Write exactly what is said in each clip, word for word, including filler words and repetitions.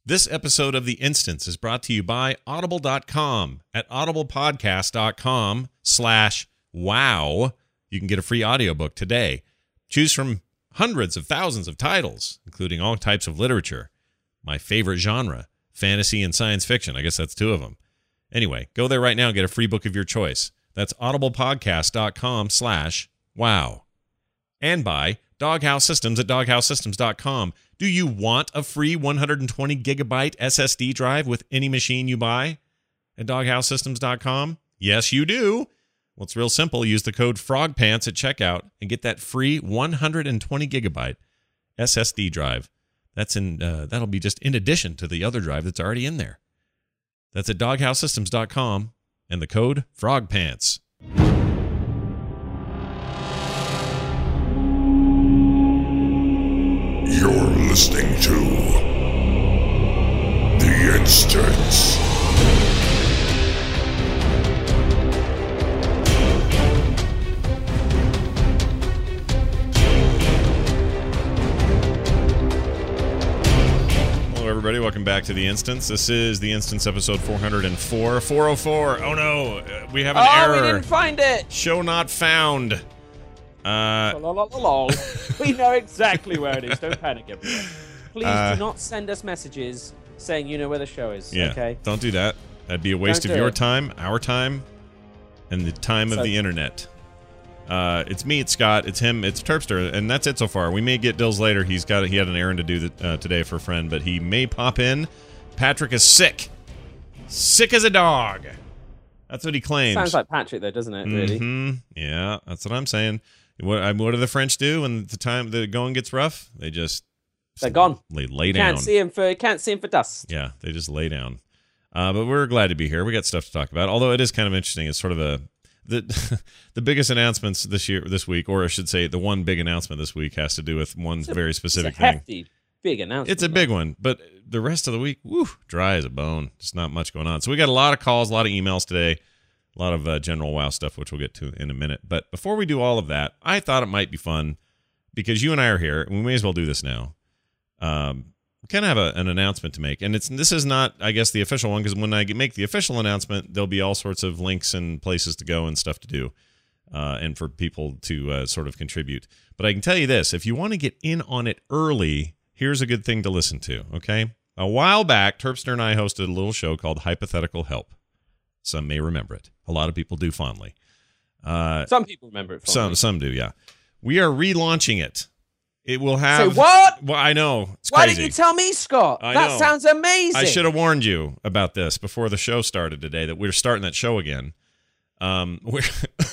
This episode of The Instance is brought to you by Audible dot com. At audiblepodcast dot com slash wow, you can get a free audiobook today. Choose from hundreds of thousands of titles, including all types of literature. My favorite genre, fantasy and science fiction. I guess that's two of them. Anyway, go there right now and get a free book of your choice. That's audiblepodcast dot com slash wow. And by Doghouse Systems at doghouse systems dot com. Do you want a free one hundred twenty gigabyte S S D drive with any machine you buy at doghouse systems dot com? Yes, you do. Well, it's real simple. Use the code FROGPANTS at checkout and get that free one hundred twenty gigabyte S S D drive. That's in. Uh, that'll be just in addition to the other drive that's already in there. That's at doghouse systems dot com and the code FROGPANTS. You're listening to The Instance. Hello, everybody. Welcome back to The Instance. This is The Instance episode four oh four. four oh four. Oh, no. Uh, we have an oh, error. we didn't find it. Show not found. Uh, we know exactly where it is. Don't panic, everyone. Please uh, do not send us messages saying you know where the show is. yeah, Okay. don't do that. That'd be a waste Don't of do your it. time, our time, and the time So- of the internet. Uh, it's me, it's Scott, it's him, it's Terpster, and that's it so far. We may get Dills later. He's got he had an errand to do th- uh, today for a friend, but he may pop in. Patrick is sick, sick as a dog. That's what he claims. Sounds like Patrick, though, doesn't it? Really? Mm-hmm. Yeah, that's what I'm saying. What, I- what do the French do when the time the going gets rough? They just They're gone. lay, lay You down. Can't see him for can't see him for dust. Yeah, they just lay down. Uh, but we're glad to be here. We got stuff to talk about. Although it is kind of interesting. It's sort of a the the biggest announcements this year, this week, or I should say, the one big announcement this week has to do with one It's a- very specific it's a thing. hefty, big announcement. It's a big one, but the rest of the week, woo, dry as a bone. Just not much going on. So we got a lot of calls, a lot of emails today, a lot of uh, general WoW stuff, which we'll get to in a minute. But before we do all of that, I thought it might be fun because you and I are here, and we may as well do this now. Um, we kind of have a, an announcement to make, and it's this is not, I guess, the official one, because when I make the official announcement, there'll be all sorts of links and places to go and stuff to do, uh, and for people to uh, sort of contribute. But I can tell you this: if you want to get in on it early, here's a good thing to listen to. Okay, a while back, Terpster and I hosted a little show called Hypothetical Help. Some may remember it. A lot of people do fondly. Uh, Some people remember it. some Fondly. some do, yeah. We are relaunching it. It will have. Say what? Well, I know it's Why crazy. didn't you tell me, Scott? I that know. sounds amazing. I should have warned you about this before the show started today. That we're starting that show again. Um, we're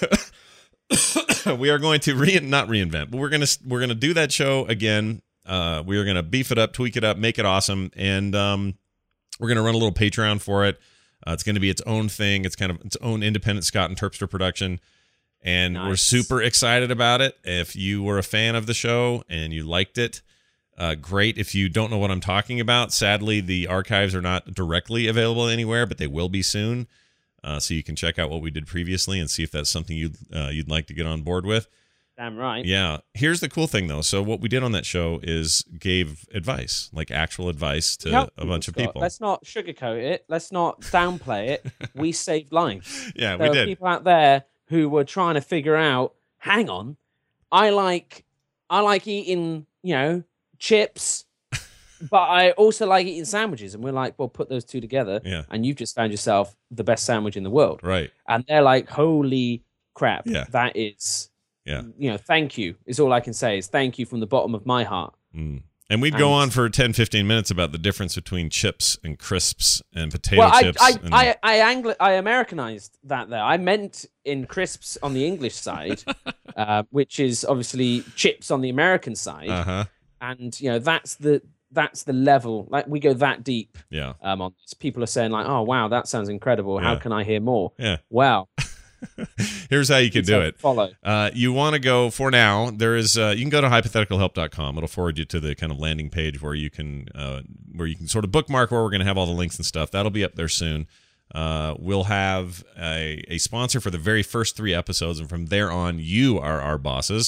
we are going to re not reinvent, but we're gonna we're gonna do that show again. Uh, we are gonna beef it up, tweak it up, make it awesome, and um, we're gonna run a little Patreon for it. Uh, it's going to be its own thing. It's kind of its own independent Scott and Terpster production. And Nice. we're super excited about it. If you were a fan of the show and you liked it, uh, great. If you don't know what I'm talking about, sadly, the archives are not directly available anywhere, but they will be soon. Uh, so you can check out what we did previously and see if that's something you'd, uh, you'd like to get on board with. Damn right. Yeah. Here's the cool thing, though. So what we did on that show is gave advice, like actual advice to Help a bunch of Scott. people. Let's not sugarcoat it. Let's not downplay it. We saved lives. Yeah, There we are did. people out there who were trying to figure out, hang on, I like I like eating, you know, chips, but I also like eating sandwiches. And we're like, well, put those two together. Yeah. And you've just found yourself the best sandwich in the world. Right. And they're like, holy crap. Yeah. That is, Yeah. you know, thank you is all I can say is thank you from the bottom of my heart. Mm. And we'd go And- on for ten, fifteen minutes about the difference between chips and crisps and potato Well, I chips. I, and, I I Angli- I Americanized that there. I meant in crisps on the English side, uh, which is obviously chips on the American side, uh-huh. and you know that's the that's the level. Like we go that deep Yeah. um, on this. People are saying like, "Oh wow, that sounds incredible. How Yeah. can I hear more?" Yeah. Well, Here's how you can do so it. Follow. Uh, you want to go for now. There is uh, you can go to hypothetical help dot com. It'll forward you to the kind of landing page where you can uh, where you can sort of bookmark where we're going to have all the links and stuff. That'll be up there soon. Uh, we'll have a, a sponsor for the very first three episodes, and from there on, you are our bosses.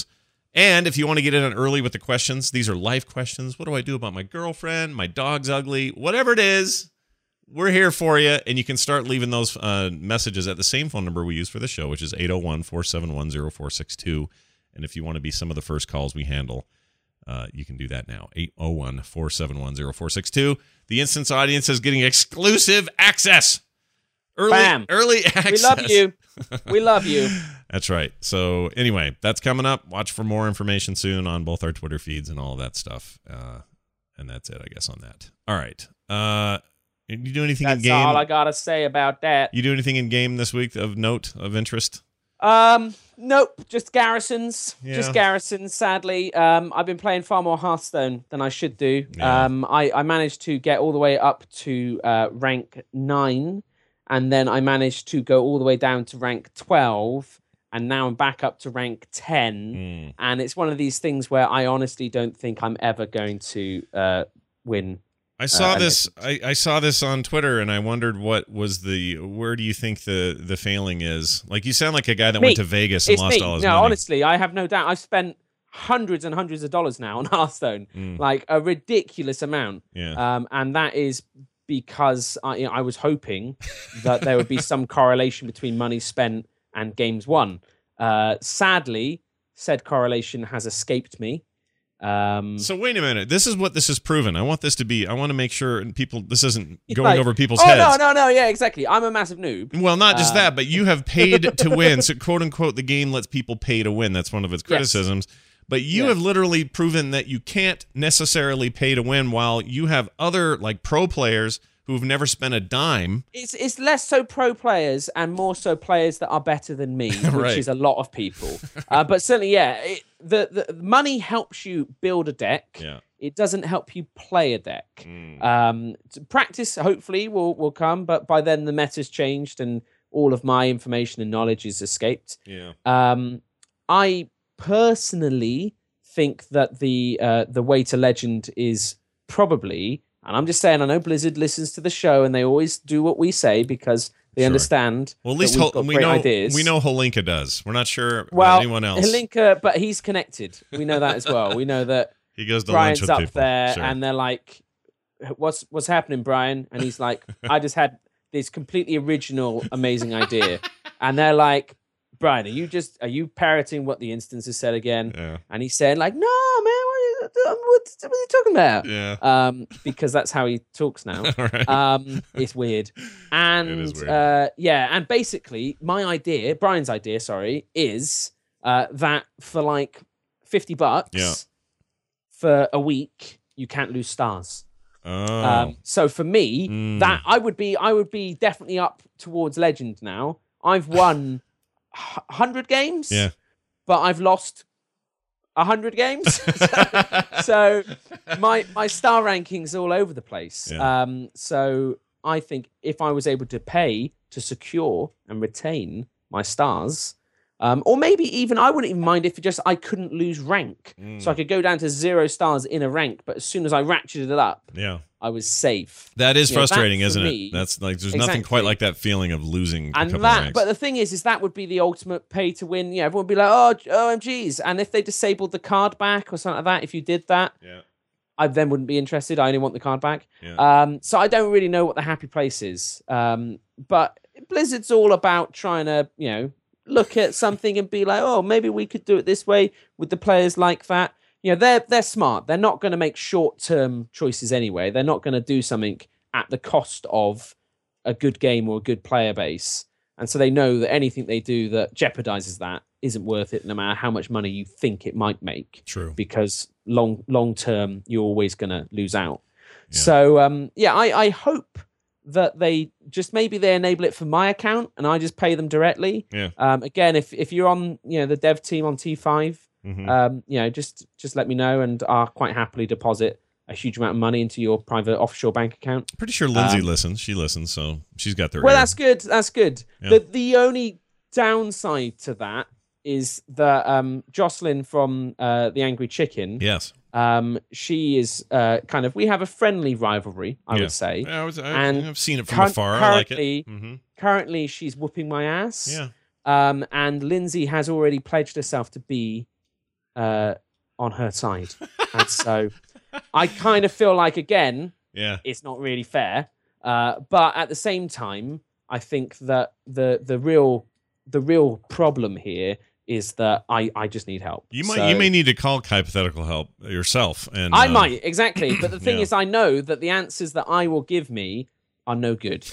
And if you want to get in on early with the questions, these are life questions. What do I do about my girlfriend? My dog's ugly. Whatever it is, we're here for you. And you can start leaving those uh, messages at the same phone number we use for the show, which is eight oh one, four seven one, oh four six two. And if you want to be some of the first calls we handle, uh, you can do that now. eight oh one, four seven one, oh four six two. The Instance audience is getting exclusive access. Early, Bam. early access. We love you. We love you. That's right. So anyway, that's coming up. Watch for more information soon on both our Twitter feeds and all of that stuff. Uh, and that's it, I guess, on that. All right. Uh, you do anything That's in game? all I gotta say about that. You do anything in game this week of note, of interest? Um, nope, just garrisons. Yeah. Just garrisons, sadly. Um, I've been playing far more Hearthstone than I should do. Yeah. Um, I, I managed to get all the way up to uh, rank nine, and then I managed to go all the way down to rank twelve, and now I'm back up to rank ten. Mm. And it's one of these things where I honestly don't think I'm ever going to uh, win. I saw Uh, this. I, I saw this on Twitter, and I wondered what was the. Where do you think the the failing is? Like, you sound like a guy that Me. went to Vegas and It's lost me. all his no, money. honestly, I have no doubt. I've spent hundreds and hundreds of dollars now on Hearthstone, Mm. like a ridiculous amount. Yeah. Um, and that is because I, you know, I was hoping that there would be some correlation between money spent and games won. Uh, sadly, said correlation has escaped me. Um, So wait a minute. This is what this is proven. I want this to be. I want to make sure people. This isn't It's going like, over people's oh, heads. no, no, no. Yeah, exactly. I'm a massive noob. Well, not just Uh, that, but you have paid to win. So, quote unquote, the game lets people pay to win. That's one of its criticisms. But you Yeah. have literally proven that you can't necessarily pay to win, while you have other like pro players who've never spent a dime. It's it's less so pro players and more so players that are better than me, which Right. is a lot of people. Uh, but certainly, yeah, it, the the money helps you build a deck. Yeah. It doesn't help you play a deck. Mm. Um, t- practice hopefully will will come, but by then the meta's changed and all of my information and knowledge is escaped. Yeah. Um, I personally think that the uh, the way to legend is probably, and I'm just saying, I know Blizzard listens to the show and they always do what we say because they Sure. understand. Well, at that least we've Hol- got we great know ideas. we know Holinka does. We're not sure about Well, anyone else. Helinka, but he's connected. We know that as well. We know that he goes to Brian's lunch with up people. there, Sure. and they're like, "What's what's happening, Brian?" And he's like, "I just had this completely original, amazing idea," and they're like, "Brian, are you just are you parroting what the instance has said again?" yeah. And he said, "Like, no, man, what are you, what, what are you talking about?" Yeah. Um, because that's how he talks now. All right. Um, it's weird. And It is weird. Uh, yeah, and basically my idea, Brian's idea, sorry, is uh, that for like fifty bucks Yeah. for a week, you can't lose stars. oh. Um, so for me, Mm. that I would be, I would be definitely up towards legend now. I've won a hundred games, Yeah. but I've lost a hundred games. so my my star rankings all over the place. Yeah. Um, so I think if I was able to pay to secure and retain my stars, um, or maybe even I wouldn't even mind if it just I couldn't lose rank, Mm. so I could go down to zero stars in a rank, but as soon as I ratcheted it up, Yeah. I was safe. That is You know, that frustrating, for isn't me- it? That's like there's nothing quite Exactly. like that feeling of losing a And couple that, ranks. but the thing is, is that would be the ultimate pay to win. You know, everyone would be like, "Oh, O M Gs!" And if they disabled the card back or something like that, if you did that, yeah. I then wouldn't be interested. I only want the card back. Yeah. Um, so I don't really know what the happy place is. Um, but Blizzard's all about trying to, you know, look at something and be like, oh, maybe we could do it this way with the players like that. You know, they're they're smart. They're not going to make short term choices anyway. They're not going to do something at the cost of a good game or a good player base. And so they know that anything they do that jeopardizes that isn't worth it, no matter how much money you think it might make. True. Because long long term, you're always going to lose out. Yeah. So um, yeah, I, I hope that they just maybe they enable it for my account and I just pay them directly. Yeah. Um, again, if if you're on you know the dev team on T five, Mhm. um, you know just just let me know and I'll quite happily deposit a huge amount of money into your private offshore bank account. Pretty sure Lindsay um, listens. She listens, so she's got their Well, ear. that's good. That's good. Yeah. The the only downside to that is that um, Jocelyn from uh, the Angry Chicken. Yes. Um, she is uh, kind of we have a friendly rivalry, I Yeah. would say. Yeah, I was, I, And I've seen it from cur- afar. I like it. currently- hmm Currently, she's whooping my ass. Yeah. Um, and Lindsay has already pledged herself to be uh, on her side. And so I kind of feel like, again, Yeah. it's not really fair. Uh, but at the same time, I think that the the real the real problem here is that I, I just need help. You might So- you may need to call hypothetical help yourself. And I uh, might, exactly. But the thing Yeah. is, I know that the answers that I will give me are no good.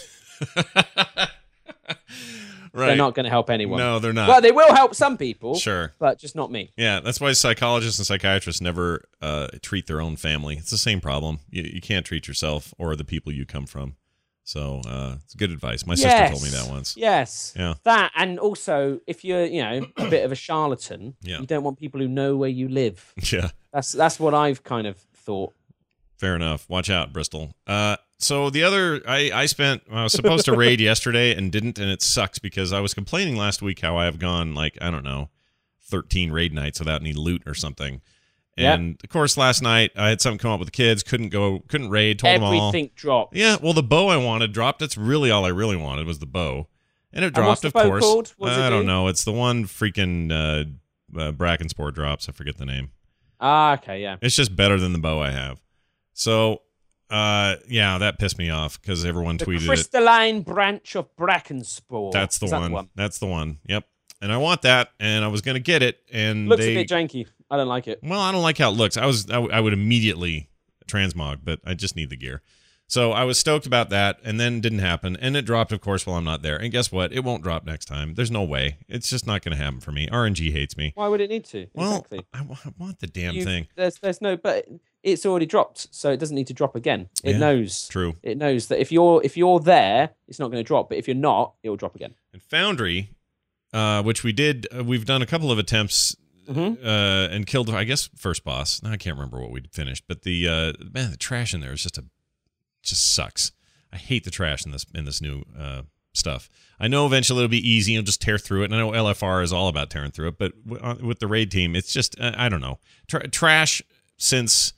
right. They're not going to help anyone. No, they're not. Well, they will help some people, Sure. but just not me. Yeah, that's why psychologists and psychiatrists never uh, treat their own family. It's the same problem. You, you can't treat yourself or the people you come from. So uh, it's good advice. My sister Yes. told me that once. Yes. Yeah. That, and also, if you're, you know, a bit of a charlatan, Yeah. you don't want people who know where you live. Yeah, That's that's what I've kind of thought. fair enough. Watch out, Bristol. Uh, so the other, I, I spent, I was supposed to raid yesterday and didn't, and it sucks because I was complaining last week how I have gone, like, I don't know, thirteen raid nights without any loot or something. Yep. And, of course, last night I had something come up with the kids, couldn't go, couldn't raid, told them all. Everything dropped. Yeah, well, the bow I wanted dropped. That's really all I really wanted was the bow, and it And what's dropped. the Of bow course, called? What does it I don't do? know. It's the one freaking uh, uh, Bracken Sport drops. I forget the name. Ah, okay, yeah. It's just better than the bow I have. So, uh, yeah, that pissed me off because everyone The tweeted it. crystalline branch of Brackenspore. That's the Is that one. the one? That's the one. Yep. And I want that, and I was gonna get it, and Looks they. a bit janky. I don't like it. Well, I don't like how it looks. I was I, w- I would immediately transmog, but I just need the gear. So I was stoked about that, and then it didn't happen, and it dropped, of course, while I'm not there. And guess what? It won't drop next time. There's no way. It's just not going to happen for me. R N G hates me. Why would it need to? Well, exactly. I, wa- I want the damn You- thing. There's there's no, but it's already dropped, so it doesn't need to drop again. It Yeah, knows. True. It knows that if you're if you're there, it's not going to drop. But if you're not, it will drop again. And Foundry, uh, which we did, uh, we've done a couple of attempts. Mhm. Uh, and killed, I guess, first boss. I can't remember what we finished, but the uh, man, the trash in there is just a, just sucks. I hate the trash in this in this new uh, stuff. I know eventually it'll be easy. You'll just tear through it. And I know L F R is all about tearing through it, but w- uh, with the raid team, it's just uh, I don't know. Tra- trash since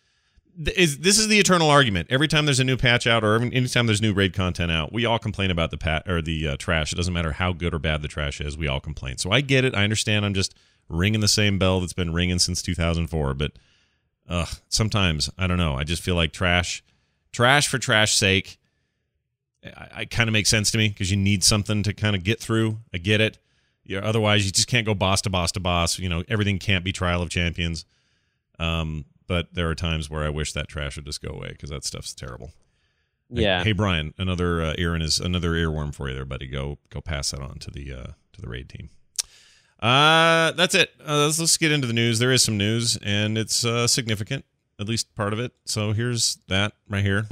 th- is this is the eternal argument. Every time there's a new patch out, or every, anytime there's new raid content out, we all complain about the pat or the uh, trash. It doesn't matter how good or bad the trash is. We all complain. So I get it. I understand. I'm just ringing the same bell that's been ringing since two thousand four. But uh, sometimes I don't know. I just feel like trash, trash for trash sake. I, I kind of makes sense to me because you need something to kind of get through. I get it. Yeah, otherwise, you just can't go boss to boss to boss. You know, everything can't be Trial of Champions. Um, but there are times where I wish that trash would just go away because that stuff's terrible. Hey- Yeah. Hey, Brian, another uh, ear in his another earworm for you there, buddy. Go go pass that on to the uh, to the raid team. Uh, that's it. Uh, let's, let's get into the news. There is some news, and it's uh, significant, at least part of it. So here's that right here.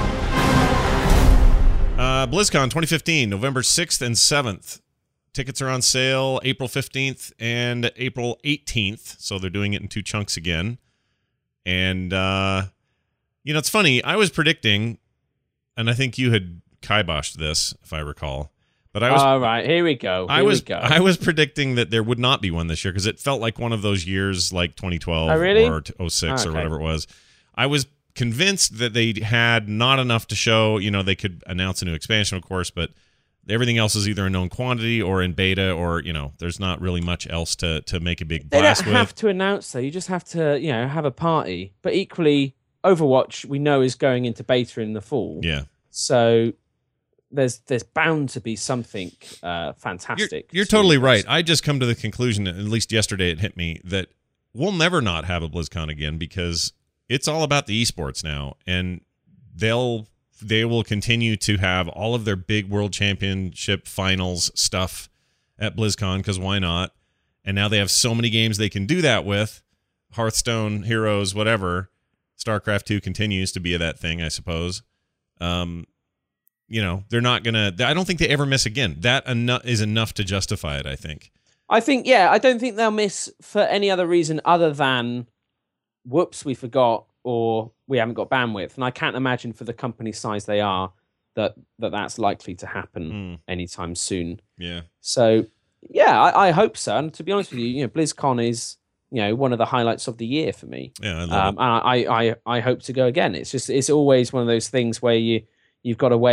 Uh, BlizzCon twenty fifteen, November sixth and seventh. Tickets are on sale April fifteenth and April eighteenth. So they're doing it in two chunks again. And, uh, you know, it's funny. I was predicting, and I think you had kiboshed this, if I recall. But I was All right, here we go. Here I was we go. I was predicting that there would not be one this year because it felt like one of those years like twenty twelve Oh, really? or oh six Oh, or okay. whatever it was. I was convinced that they had not enough to show. You know, they could announce a new expansion, of course, but everything else is either a known quantity or in beta, or you know, there's not really much else to to make a big They blast don't with. have to announce though. You just have to, you know, have a party. But equally, Overwatch we know is going into beta in the fall. Yeah, So there's there's bound to be something uh, you're, fantastic. you're to- totally right. I just come to the conclusion, at least yesterday it hit me, that we'll never not have a BlizzCon again because it's all about the esports now, and they'll they will continue to have all of their big world championship finals stuff at BlizzCon because why not? And now they have so many games they can do that with. Hearthstone, Heroes, whatever. StarCraft two continues to be that thing, I suppose. Um, you know, they're not gonna. I don't think they ever miss again. That eno- is enough to justify it, I think. I think, yeah, I don't think they'll miss for any other reason other than, whoops, we forgot, or we haven't got bandwidth. And I can't imagine for the company size they are that, that that's likely to happen Mm, anytime soon. yeah. So, yeah, I, I hope so. And to be honest with you, you know, BlizzCon is, you know, one of the highlights of the year for me. Yeah, I love Um, and I, I, I hope to go again. It's just, it's always one of those things where you, you've got to weigh up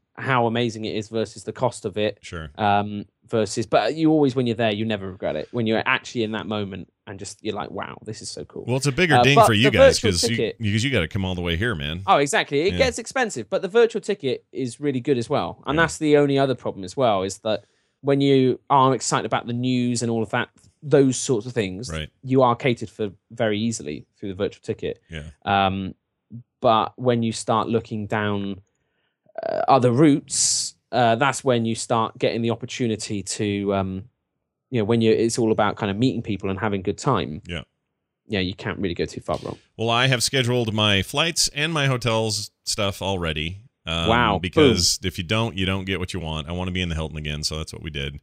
how amazing it is versus the cost of it. Sure. Um, versus, but you always, when you're there, you never regret it. When you're actually in that moment and just you're like, wow, this is so cool. Well, it's a bigger Uh, ding but for you the guys virtual because you, ticket- because you got to come all the way here, man. Oh, exactly. It Yeah. gets expensive, but the virtual ticket is really good as well. And Yeah. that's the only other problem as well, is that when you are excited about the news and all of that, those sorts of things, Right. you are catered for very easily through the virtual ticket. Yeah. Um, but when you start looking down uh, other routes, uh, that's when you start getting the opportunity to, um, you know, when you it's all about kind of meeting people and having a good time. Yeah. Yeah, you can't really go too far wrong. Well, I have scheduled my flights and my hotels stuff already. Um, Wow, Because if you don't, you don't get what you want. I want to be in the Hilton again, so that's what we did.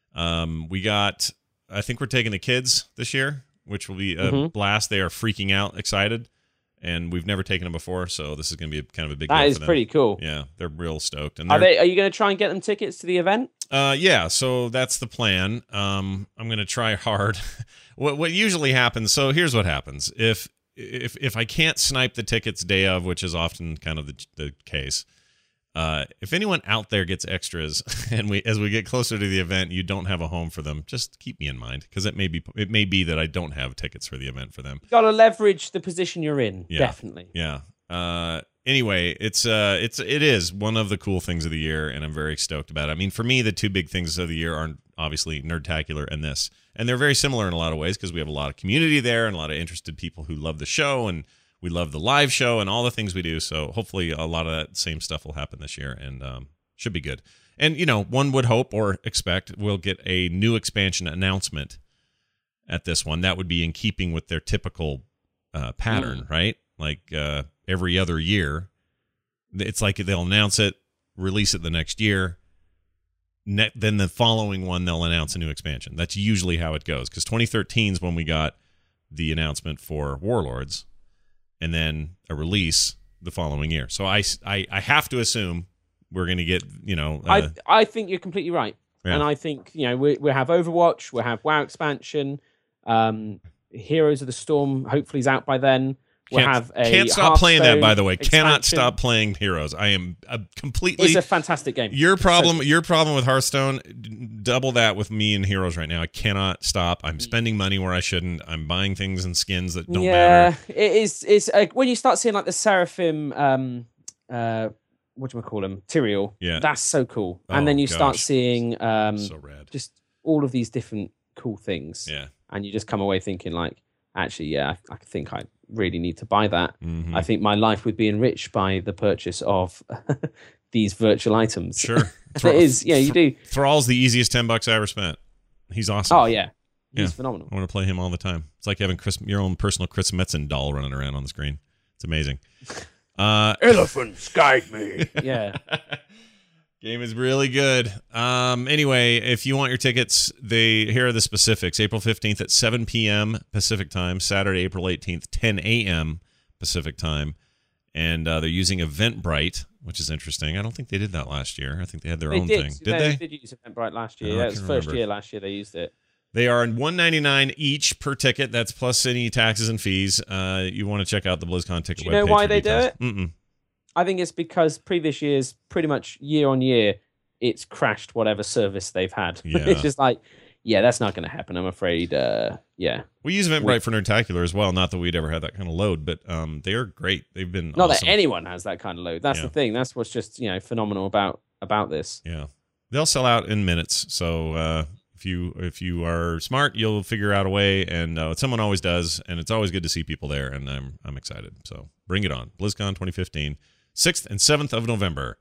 Um, we got, I think we're taking the kids this year, which will be a Mhm. blast. They are freaking out, excited, and we've never taken them before, so this is going to be a, kind of a big That deal is for them. pretty cool. Yeah, they're real stoked. And Are they're- they? Are you going to try and get them tickets to the event? Uh, yeah, so that's the plan. Um, I'm gonna try hard. what what usually happens? So here's what happens: if if if I can't snipe the tickets day of, which is often kind of the the case, uh, if anyone out there gets extras, and we as we get closer to the event, you don't have a home for them, just keep me in mind because it may be it may be that I don't have tickets for the event for them. You got to leverage the position you're in. Yeah. Definitely. Yeah. Uh, anyway, it's uh, it's it is one of the cool things of the year, and I'm very stoked about it. I mean, for me, the two big things of the year are obviously Nerdtacular and this, and they're very similar in a lot of ways because we have a lot of community there and a lot of interested people who love the show, and we love the live show and all the things we do. So hopefully, a lot of that same stuff will happen this year, and um, should be good. And you know, one would hope or expect we'll get a new expansion announcement at this one. That would be in keeping with their typical uh, pattern, Mm. right? Like uh, every other year, it's like they'll announce it, release it the next year. Ne- then the following one, they'll announce a new expansion. That's usually how it goes. Because twenty thirteen is when we got the announcement for Warlords, and then a release the following year. So I, I, I have to assume we're going to get, you know, uh, I I think you're completely right, Yeah. and I think you know we we have Overwatch, we have WoW expansion, um, Heroes of the Storm. Hopefully, is out by then. We'll can't, have a can't stop playing that. By the way, Hearthstone cannot expansion. stop playing Heroes. I am uh, completely. It's a fantastic game. Your problem, So- your problem with Hearthstone, d- double that with me and Heroes right now. I cannot stop. I'm spending money where I shouldn't. I'm buying things and skins that don't yeah, matter. it is. It's uh, when you start seeing like the Seraphim, um, uh, what do we call them, Tyrael. Yeah. That's so cool. Oh, and then you start gosh. seeing um, So rad. just all of these different cool things. Yeah. And you just come away thinking like, actually, yeah, I, I think I really need to buy that. Mhm. I think my life would be enriched by the purchase of these virtual items. Sure. it is. Yeah, you do. Thrall's the easiest ten bucks I ever spent. He's awesome. Oh yeah, he's Yeah. phenomenal. I want to play him all the time. It's like having Chris, your own personal Chris Metzen doll running around on the screen. It's amazing. Uh, Elephants guide me. Yeah. Game is really good. Um, anyway, if you want your tickets, they here are the specifics. April fifteenth at seven p.m. Pacific time. Saturday, April eighteenth, ten a.m. Pacific time. And uh, they're using Eventbrite, which is interesting. I don't think they did that last year. I think they had their They own did. thing. Did they, they? did use Eventbrite last year. Oh, I that was can't the first remember. year last year they used it. They are one ninety-nine each per ticket. That's plus any taxes and fees. Uh, you want to check out the BlizzCon ticket Do you know webpage why for they do details. it? Mm-mm. I think it's because previous years, pretty much year on year, it's crashed whatever service they've had. Yeah. It's just like, yeah, that's not going to happen. I'm afraid. Uh, yeah. We use Eventbrite for Nerdtacular as well. Not that we'd ever had that kind of load, but um, they are great. They've been Not awesome. that anyone has that kind of load. That's Yeah. the thing. That's what's just you know phenomenal about about this. Yeah, they'll sell out in minutes. So uh, if you if you are smart, you'll figure out a way, and uh, someone always does. And it's always good to see people there, and I'm I'm excited. So bring it on, BlizzCon twenty fifteen, sixth and seventh of November.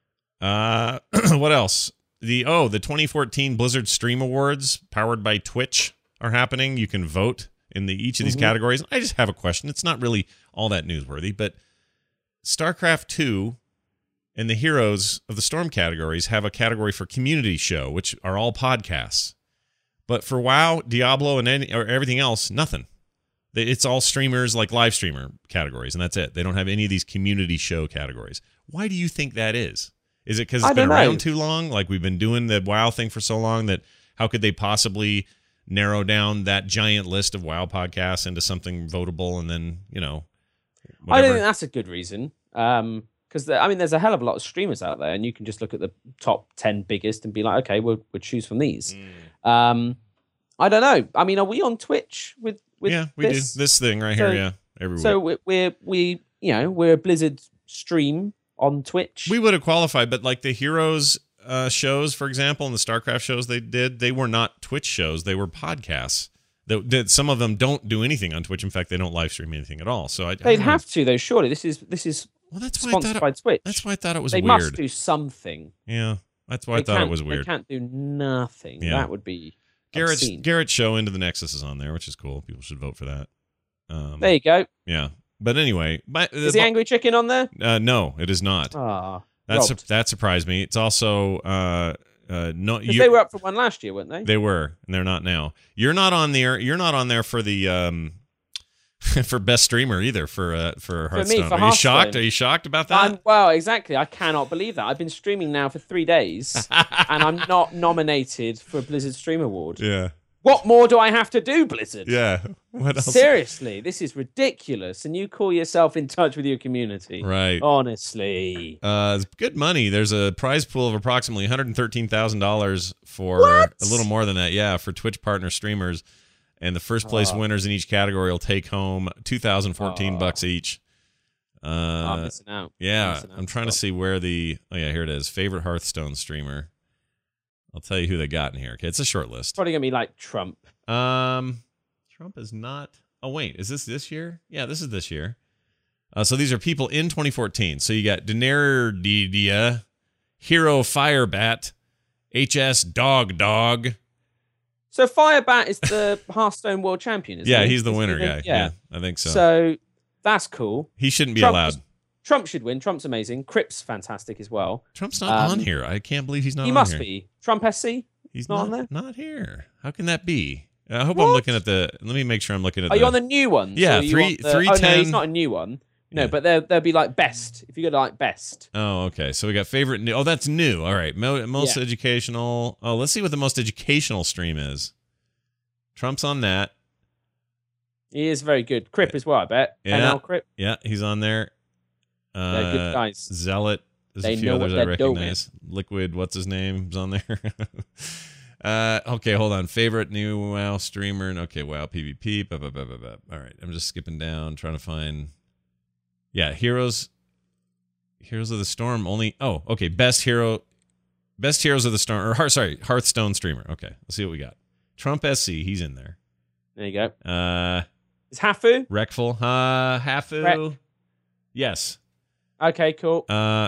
Uh, what else? The oh the twenty fourteen Blizzard Stream Awards powered by Twitch are happening. You can vote in the each of these Mhm. categories. I just have a question. It's not really all that newsworthy, but StarCraft two and the Heroes of the Storm categories have a category for community show, which are all podcasts. But for WoW, Diablo, and any, or everything else, nothing. They- It's all streamers, like live streamer categories, and that's it. They don't have any of these community show categories. Why do you think that is? Is it because I it's been don't know. around too long? Like we've been doing the WoW thing for so long that how could they possibly narrow down that giant list of WoW podcasts into something votable and then, you know, I whatever? don't think that's a good reason. Um, because I mean, there's a hell of a lot of streamers out there, and you can just look at the top ten biggest and be like, okay, we'll we'll choose from these. Mm. Um, I don't know. I mean, are we on Twitch with with yeah, we this? do this thing right so, here. Yeah, everywhere. So we're, we're we you know we're a Blizzard stream on Twitch. We would have qualified, but like the Heroes uh, shows, for example, and the StarCraft shows they did, they were not Twitch shows; they were podcasts. That, that some of them don't do anything on Twitch. In fact, they don't live stream anything at all. So I, they'd I have to though. Surely this is this is well, that's why sponsored I by it, Twitch. That's why I thought it was they weird. They must do something. Yeah, that's why they I thought it can't- was weird. They can't do nothing. Yeah. That would be Garrett's obscene. Garrett's show Into the Nexus is on there, which is cool. People should vote for that. Um, There you go. yeah, but anyway, my, Is the Angry Chicken on there? Uh, no, it is not. Ah, That's robbed. that surprised me. It's also uh, uh, no. Because You, they were up for one last year, weren't they? They were, and they're not now. You're not on there. You're not on there for the um, for best streamer either for uh, for Hearthstone. for Are you shocked? Hearthstone. Are you shocked about that? I'm, well, exactly. I cannot believe that. I've been streaming now for three days, and I'm not nominated for a Blizzard Stream Award. yeah, What more do I have to do, Blizzard? yeah. What else? Seriously, this is ridiculous. And you call yourself in touch with your community. Right. Honestly. Uh, it's good money. There's a prize pool of approximately one hundred thirteen thousand dollars for What? a little more than that. Yeah, for Twitch partner streamers, and the first place Oh. winners in each category will take home two thousand fourteen Oh. bucks each. Uh, I'm missing out. yeah, missing out I'm trying to still. see where the. Oh yeah, here it is. Favorite Hearthstone streamer. I'll tell you who they got in here. Okay, it's a short list. Probably gonna be like Trump. Um, Trump is not. Oh wait, is this this year? Yeah, this is this year. Uh, so these are people in twenty fourteen. So you got Daenerys, Hero Firebat, H S Dog Dog. So Firebat is the Hearthstone World Champion, isn't Yeah, he? he's the Is he winner the- guy. Yeah. I think so. So that's cool. he shouldn't be Trump allowed. was- Trump should win. Trump's amazing. Crip's fantastic as well. Trump's not um, on here. I can't believe he's not he on must here. be. Trump S C? He's not not, on there? Not here. How can that be? I hope I'm What? looking at the. Let me make sure I'm looking at. Are the, you on the new ones? Yeah, Or are you three- on the- three Oh, no, ten. he's not a new one. No, Yeah. but there there'll be like best. If you go to like best. Oh, okay. So we got favorite new. Oh, that's new. All right. Mo- most Yeah. educational. Oh, let's see what the most educational stream is. Trump's on that. He is very good. Crip as well, I bet. Yeah. N L Crip. Yeah, he's on there. Uh, They're good guys. Zealot. There's They a few know what others I they're doing. recognize. Liquid, what's his name? Is on there. uh, okay, hold on. Favorite new WoW streamer. Okay, WoW PvP. Blah, blah, blah, blah, blah. All right, I'm just skipping down, trying to find. Yeah, heroes. Heroes of the Storm. Only. Oh, okay. Best hero. Best Heroes of the Storm. Or sorry, Hearthstone streamer. Okay, let's see what we got. Trump S C. He's in there. There you go. Uh, Is Hafu? Wreckful. Uh, Hafu. Wreck. Yes. Okay, cool. Uh,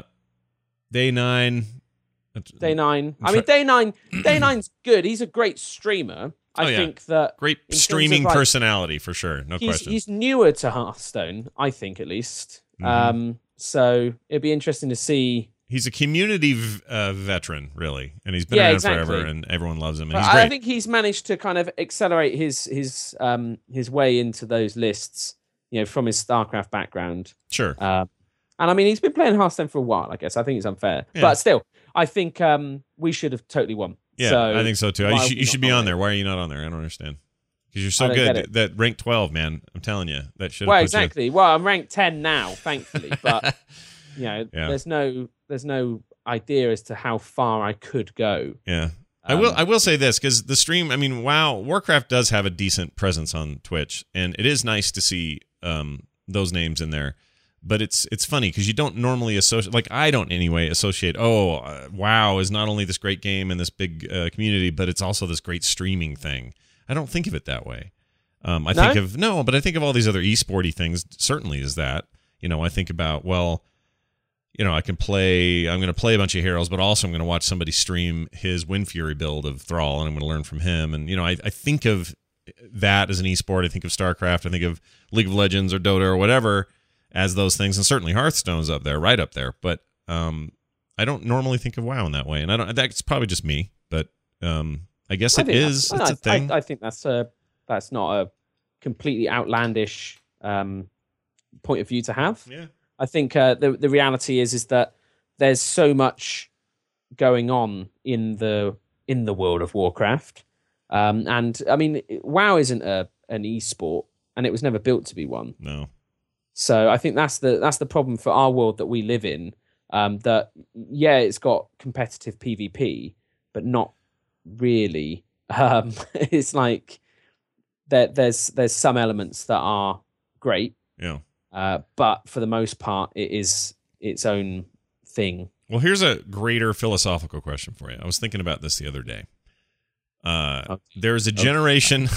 Day nine. Day nine. I Try- mean, Day nine. Day nine's good. He's a great streamer. I Oh, yeah. think that Great in terms streaming of, like, personality for sure. No he's question. he's newer to Hearthstone. I think at least. Mhm. Um, so it'd be interesting to see. He's a community v- uh, veteran, really, and he's been Yeah, around exactly. forever, and everyone loves him. And But he's I, great. I think he's managed to kind of accelerate his his um his way into those lists. You know, from his StarCraft background. Sure. Um, and I mean, he's been playing Hearthstone for a while. I guess I think it's unfair, Yeah. but still, I think um we should have totally won. Yeah, so I think so too. why You are should, we you not should be on on there. Why are you not on there? I don't understand. Because you're so I don't get good. it. That rank twelve, man. I'm telling you, that should. Well, put exactly. Well, I'm ranked ten now, thankfully, but you know, Yeah. there's no there's no idea as to how far I could go. You, yeah. I will. Um, I will say this because the stream. I mean, wow, Warcraft does have a decent presence on Twitch, and it is nice to see um, those names in there. But it's it's funny because you don't normally associate, like I don't anyway, associate. Oh, uh, WoW is not only this great game and this big uh, community, but it's also this great streaming thing. I don't think of it that way. Um, I No? think of no, but I think of all these other esporty things. Certainly, is that you know I think about well, you know I can play. I'm going to play a bunch of heroes, but also I'm going to watch somebody stream his Wind Fury build of Thrall, and I'm going to learn from him. And you know I, I think of that as an esport. I think of StarCraft. I think of League of Legends or Dota or whatever as those things, and certainly Hearthstone's up there, right up there. But um, I don't normally think of WoW in that way, and I don't. That's probably just me, but um, I guess I it think is. that's- It's a I, thing. I, I think that's a that's not a completely outlandish um, point of view to have. yeah, I think uh, the the reality is is that there's so much going on in the in the world of Warcraft, um, and I mean WoW isn't a an esport, and it was never built to be one. no, So I think that's the that's the problem for our world that we live in. Um, that yeah, it's got competitive PvP, but not really. Um, it's like there, there's there's some elements that are great, Yeah. uh, but for the most part, it is its own thing. Well, here's a greater philosophical question for you. I was thinking about this the other day. Uh, Okay. There's a generation,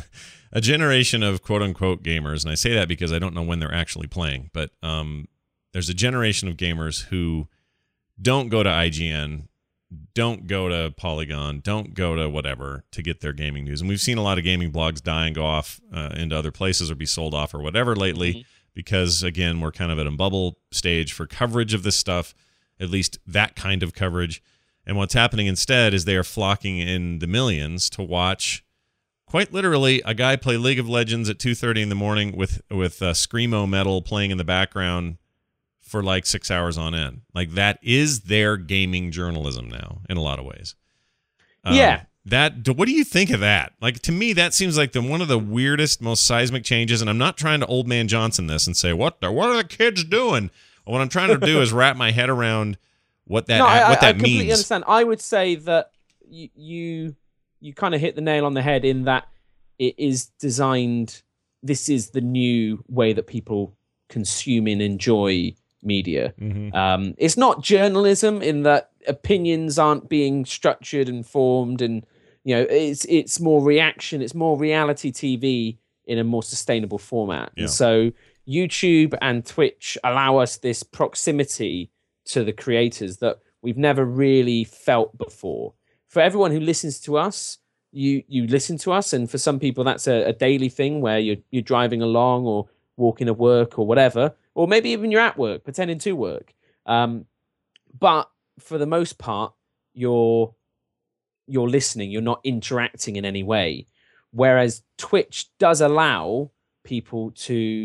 a generation of quote unquote gamers, and I say that because I don't know when they're actually playing, but um, there's a generation of gamers who don't go to I G N, don't go to Polygon, don't go to whatever to get their gaming news. And we've seen a lot of gaming blogs die and go off uh, into other places or be sold off or whatever lately, mm-hmm. because again, we're kind of at a bubble stage for coverage of this stuff, at least that kind of coverage. And what's happening instead is they are flocking in the millions to watch, quite literally, a guy play League of Legends at two thirty in the morning with with uh, Screamo metal playing in the background for like six hours on end. Like, that is their gaming journalism now in a lot of ways. Um, yeah. That. What do you think of that? Like, to me, that seems like the one of the weirdest, most seismic changes. And I'm not trying to Old Man Johnson this and say, what the, what are the kids doing? What I'm trying to do is wrap my head around what that no, I, what that I completely means. understand. I would say that you you, you kind of hit the nail on the head in that it is designed. This is the new way that people consume and enjoy media. Mm-hmm. Um, it's not journalism in that opinions aren't being structured and formed, and you know, it's it's more reaction. It's more reality T V in a more sustainable format. Yeah. And so YouTube and Twitch allow us this proximity to the creators that we've never really felt before. For everyone who listens to us, you you listen to us, and for some people that's a, a daily thing where you're you're driving along or walking to work or whatever, or maybe even you're at work pretending to work. Um, but for the most part, you're you're listening. You're not interacting in any way. Whereas Twitch does allow people to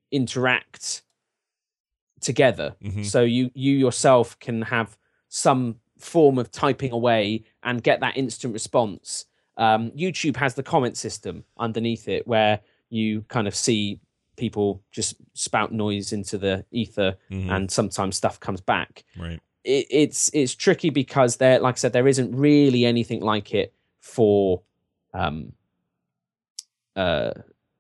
interact together. Mm-hmm. So you you yourself can have some form of typing away and get that instant response. Um, YouTube has the comment system underneath it where you kind of see people just spout noise into the ether, mm-hmm. and sometimes stuff comes back. Right. It, it's it's tricky because there, like I said, there isn't really anything like it for um uh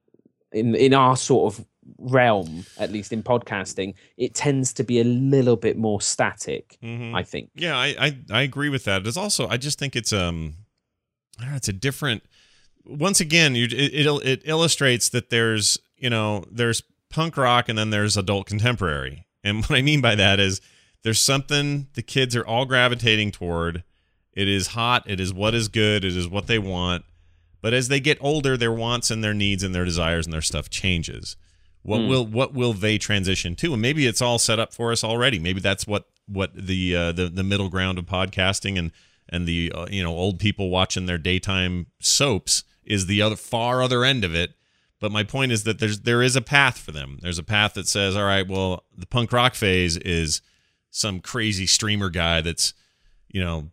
in in our sort of realm, at least in podcasting. It tends to be a little bit more static, mm-hmm. I think. Yeah, I, I I agree with that. It's also, I just think it's um I don't know, it's a different, once again, you, it, it it illustrates that there's, you know, there's punk rock and then there's adult contemporary. And what I mean by that is there's something the kids are all gravitating toward. It is hot, it is what is good, it is what they want. But as they get older, their wants and their needs and their desires and their stuff changes. What mm. will what will they transition to? And maybe it's all set up for us already. Maybe that's what what the uh, the the middle ground of podcasting and and the uh, you know, old people watching their daytime soaps is the other far other end of it. But my point is that there's there is a path for them. There's a path that says, all right, well, the punk rock phase is some crazy streamer guy that's, you know,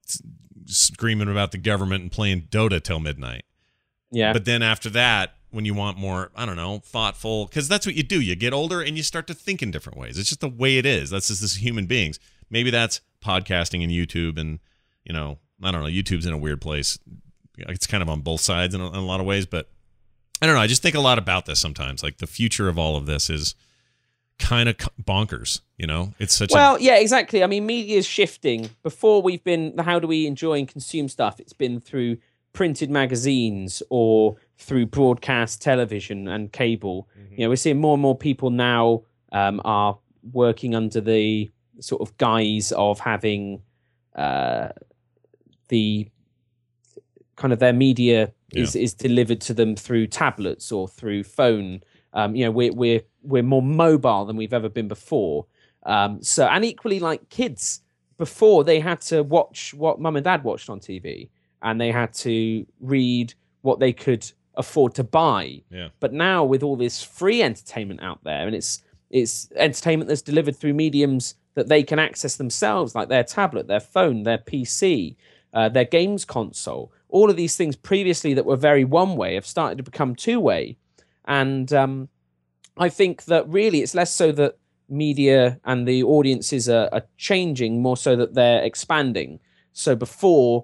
screaming about the government and playing Dota till midnight. Yeah. But then after that, when you want more, I don't know, thoughtful, because that's what you do. You get older and you start to think in different ways. It's just the way it is. That's just this human beings. Maybe that's podcasting and YouTube, and, you know, I don't know. YouTube's in a weird place. It's kind of on both sides in a, in a lot of ways, but I don't know. I just think a lot about this sometimes. Like, the future of all of this is kind of bonkers, you know? It's such well, a... yeah, exactly. I mean, media is shifting. Before, we've been, how do we enjoy and consume stuff? It's been through printed magazines or through broadcast television and cable. Mm-hmm. You know, we're seeing more and more people now um, are working under the sort of guise of having uh, the kind of their media yeah. is, is delivered to them through tablets or through phone. Um, you know, we're we're we're more mobile than we've ever been before. Um, so, and equally, like kids, before they had to watch what mum and dad watched on T V, and they had to read what they could afford to buy. Yeah. But now, with all this free entertainment out there, and it's it's entertainment that's delivered through mediums that they can access themselves, like their tablet, their phone, their P C, uh, their games console. All of these things previously that were very one way have started to become two way. And um, I think that really it's less so that media and the audiences are, are changing, more so that they're expanding. So before,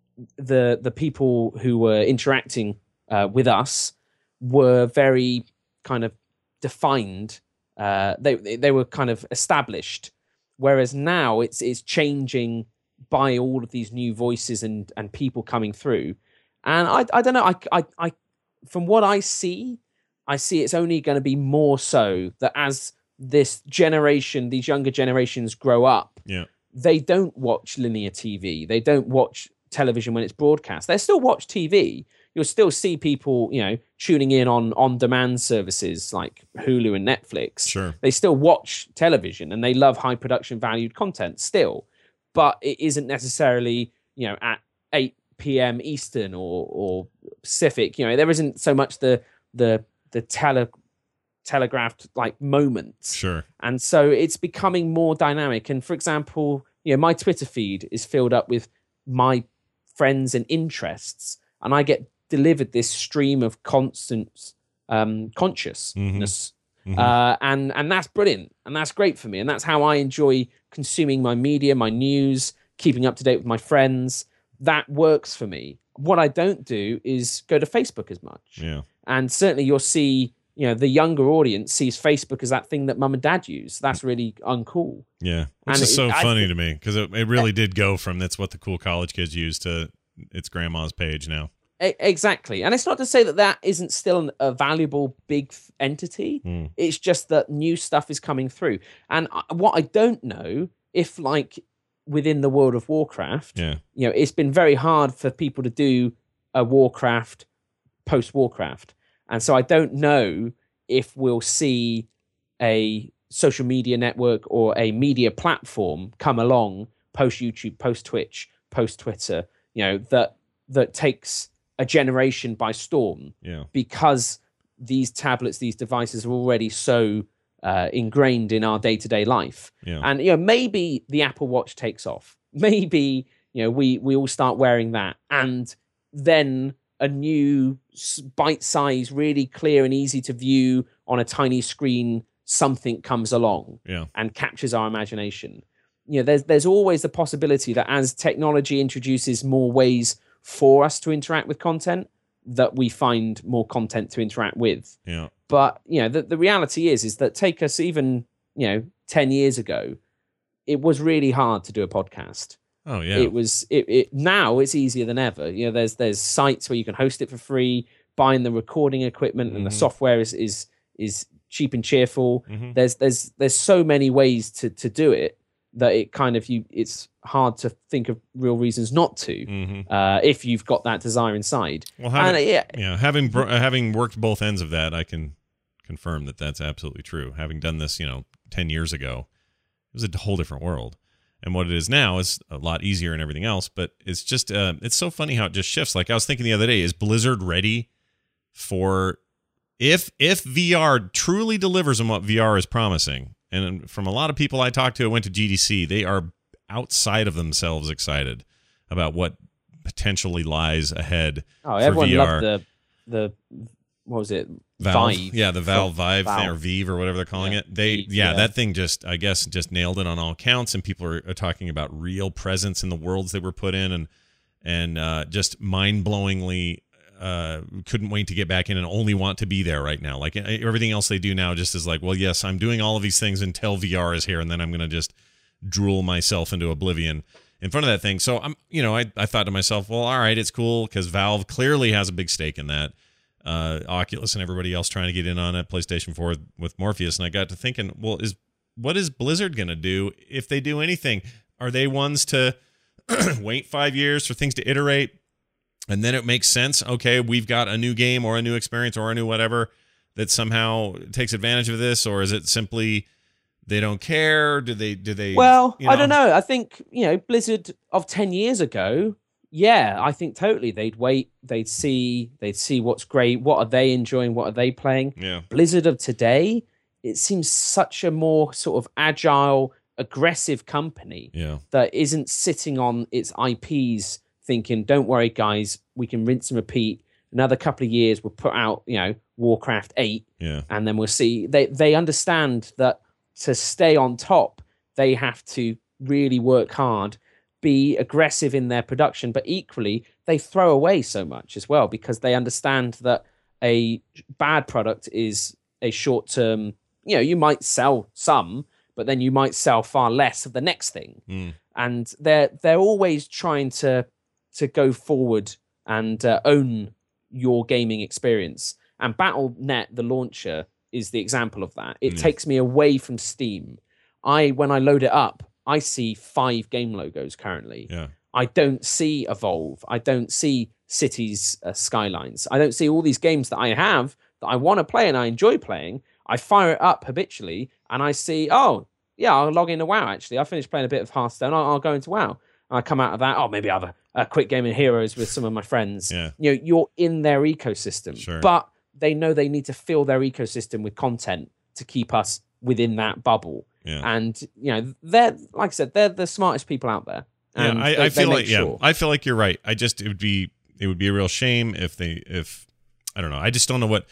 the the people who were interacting uh, with us were very kind of defined. Uh, they they were kind of established, whereas now it's it's changing by all of these new voices and and people coming through. And I I don't know. I I, I from what I see, I see it's only going to be more so that as this generation, these younger generations grow up, yeah, they don't watch linear T V. They don't watch television when it's broadcast. They still watch T V. You'll still see people, you know, tuning in on on-demand services like Hulu and Netflix. Sure. They still watch television and they love high production valued content still, but it isn't necessarily, you know, at eight p.m. Eastern or or Pacific. You know, there isn't so much the the the tele telegraphed like moments. Sure. And so it's becoming more dynamic. And for example, you know, my Twitter feed is filled up with my friends and interests, and I get delivered this stream of constant um, consciousness. Mm-hmm. Uh, and and that's brilliant, and that's great for me, and that's how I enjoy consuming my media, my news, keeping up to date with my friends. That works for me. What I don't do is go to Facebook as much. Yeah. And certainly you'll see, you know, the younger audience sees Facebook as that thing that mum and dad use. That's really uncool. Yeah, which And is it- so I funny thi- to me because it, it really did go from that's what the cool college kids use to it's grandma's page now. E- Exactly. And it's not to say that that isn't still an, a valuable big f- entity. Mm. It's just that new stuff is coming through. And I, what I don't know, if like within the World of Warcraft, Yeah, you know, it's been very hard for people to do a Warcraft post Warcraft. And so I don't know if we'll see a social media network or a media platform come along post YouTube, post Twitch, post Twitter, you know, that that takes a generation by storm, yeah, because these tablets, these devices are already so uh, ingrained in our day-to-day life. yeah. And you know, maybe the Apple Watch takes off. Maybe, you know, we we all start wearing that, and then a new s- bite-sized, really clear and easy to view on a tiny screen something comes along Yeah. and captures our imagination. You know, there's there's always the possibility that as technology introduces more ways for us to interact with content, that we find more content to interact with. Yeah. But you know, the, the reality is is that take us even, you know, ten years ago, it was really hard to do a podcast. Oh yeah. It was it, it now it's easier than ever. You know, there's there's sites where you can host it for free, buying the recording equipment, and the Mhm. software is is is cheap and cheerful. Mhm. There's there's there's so many ways to to do it that it kind of you it's hard to think of real reasons not to, Mhm. uh, if you've got that desire inside. Well, having, And uh, yeah, yeah, having bro- uh, having worked both ends of that, I can confirm that that's absolutely true. Having done this, you know, ten years ago, it was a whole different world. And what it is now is a lot easier and everything else, but it's just uh, it's so funny how it just shifts. Like I was thinking the other day, is Blizzard ready for if if V R truly delivers on what V R is promising? And from a lot of people I talked to, I went to G D C, they are outside of themselves excited about what potentially lies ahead. oh, for everyone V R. loved the the what was it? Valve, Vive. yeah, the Valve Vive thing, or Valve. Vive or whatever they're calling Yeah, it. They, Vive, yeah, yeah. that thing just, I guess, just nailed it on all counts. And people are, are talking about real presence in the worlds they were put in, and and uh, just mind blowingly uh, couldn't wait to get back in and only want to be there right now. Like everything else they do now, just is like, well, yes, I'm doing all of these things until V R is here, and then I'm gonna just drool myself into oblivion in front of that thing. So I'm, you know, I I thought to myself, well, all right, it's cool because Valve clearly has a big stake in that. Uh, Oculus and everybody else trying to get in on it, PlayStation four with Morpheus, and I got to thinking, well, is what is Blizzard gonna do if they do anything? Are they ones to wait five years for things to iterate, and then it makes sense? Okay, we've got a new game or a new experience or a new whatever that somehow takes advantage of this, or is it simply they don't care? Do they? Do they? Well, you I don't know. I think, you know, Blizzard of ten years ago, yeah, I think totally. They'd wait, they'd see, they'd see what's great, what are they enjoying, what are they playing. Yeah. Blizzard of today, it seems such a more sort of agile, aggressive company Yeah. that isn't sitting on its I Ps thinking, don't worry, guys, we can rinse and repeat another couple of years we'll put out, you know, Warcraft eight, Yeah. and then we'll see. They they understand that to stay on top, they have to really work hard, be aggressive in their production, but equally they throw away so much as well because they understand that a bad product is a short term. You know, you might sell some, but then you might sell far less of the next thing. Mm. And they're they're always trying to to go forward and uh, own your gaming experience. And battle dot net, the launcher, is the example of that. It Yeah. takes me away from Steam. I when I load it up, I see five game logos currently. Yeah. I don't see Evolve. I don't see Cities uh, Skylines. I don't see all these games that I have that I want to play and I enjoy playing. I fire it up habitually and I see, oh, yeah, I'll log into WoW, actually. I finished playing a bit of Hearthstone. I'll, I'll go into WoW. And I come out of that, oh, maybe I have a, a quick game of Heroes with some of my friends. Yeah. You know, you're in their ecosystem. Sure. But they know they need to fill their ecosystem with content to keep us within that bubble. Yeah. And, you know, they're, like I said, they're the smartest people out there. Yeah, And I, they, I feel they like make yeah, sure. I feel like you're right. I just it would be it would be a real shame if they if I don't know. I just don't know what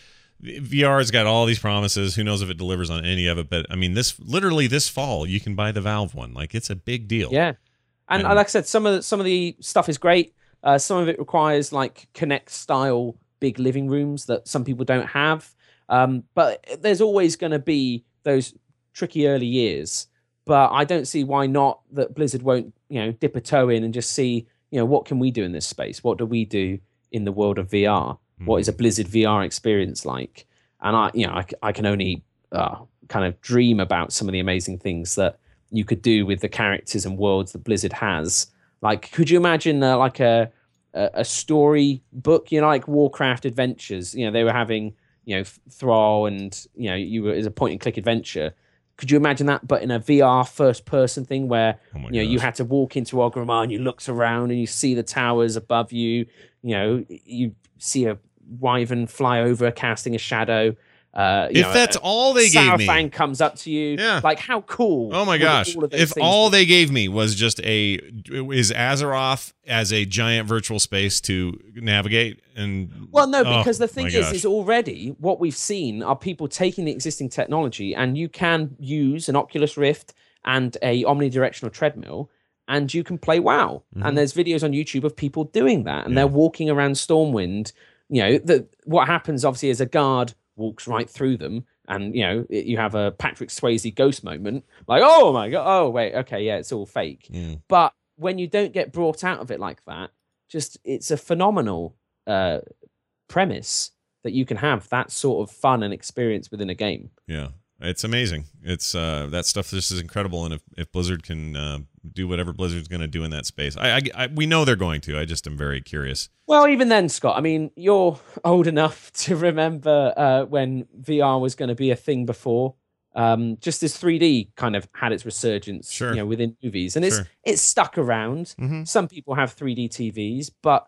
V R's got all these promises. Who knows if it delivers on any of it? But I mean, this literally this fall you can buy the Valve one. Like it's a big deal. Yeah, and, And- like I said, some of the, some of the stuff is great. Uh, some of it requires like Connect style big living rooms that some people don't have. Um, but there's always going to be those tricky early years. But I don't see why not that Blizzard won't, you know, dip a toe in and just see, you know, what can we do in this space? What do we do in the world of V R? Mm-hmm. What is a Blizzard V R experience like? And I, you know, I, I can only uh, kind of dream about some of the amazing things that you could do with the characters and worlds that Blizzard has. Like, could you imagine uh, like a, a a story book? You know, like Warcraft Adventures. You know, they were having, you know, Thrall, and you know, you were as a point and click adventure. Could you imagine that, but in a V R first person thing where Oh my you know you gosh. had to walk into Orgrimmar and you looked around and you see the towers above you. You know, you see a wyvern fly over, casting a shadow. Uh, you If know, that's a- all they gave me. Saurfang comes up to you. Yeah. Like, how cool. Oh my would gosh! all of those If things all be? they gave me was just a is Azeroth as a giant virtual space to navigate and Well, no, oh because the thing my is, gosh. is already what we've seen are people taking the existing technology, and you can use an Oculus Rift and a omnidirectional treadmill, and you can play WoW. Mhm. And there's videos on YouTube of people doing that, and Yeah. they're walking around Stormwind. You know, the, what happens obviously is a guard walks right through them, and you know, it, you have a Patrick Swayze ghost moment, like, oh my god, oh wait, okay, yeah, it's all fake. Mm. But when you don't get brought out of it like that, just it's a phenomenal uh, premise that you can have that sort of fun and experience within a game. Yeah, it's amazing. It's uh, that stuff just is incredible, and if, if Blizzard can uh, do whatever Blizzard's going to do in that space, I, I, I we know they're going to. I just am very curious. Well, even then, Scott, I mean, you're old enough to remember uh, when V R was going to be a thing before. Um, just as three D kind of had its resurgence, Sure. you know, within movies, and it's Sure. it's stuck around. Mm-hmm. Some people have three D T Vs, but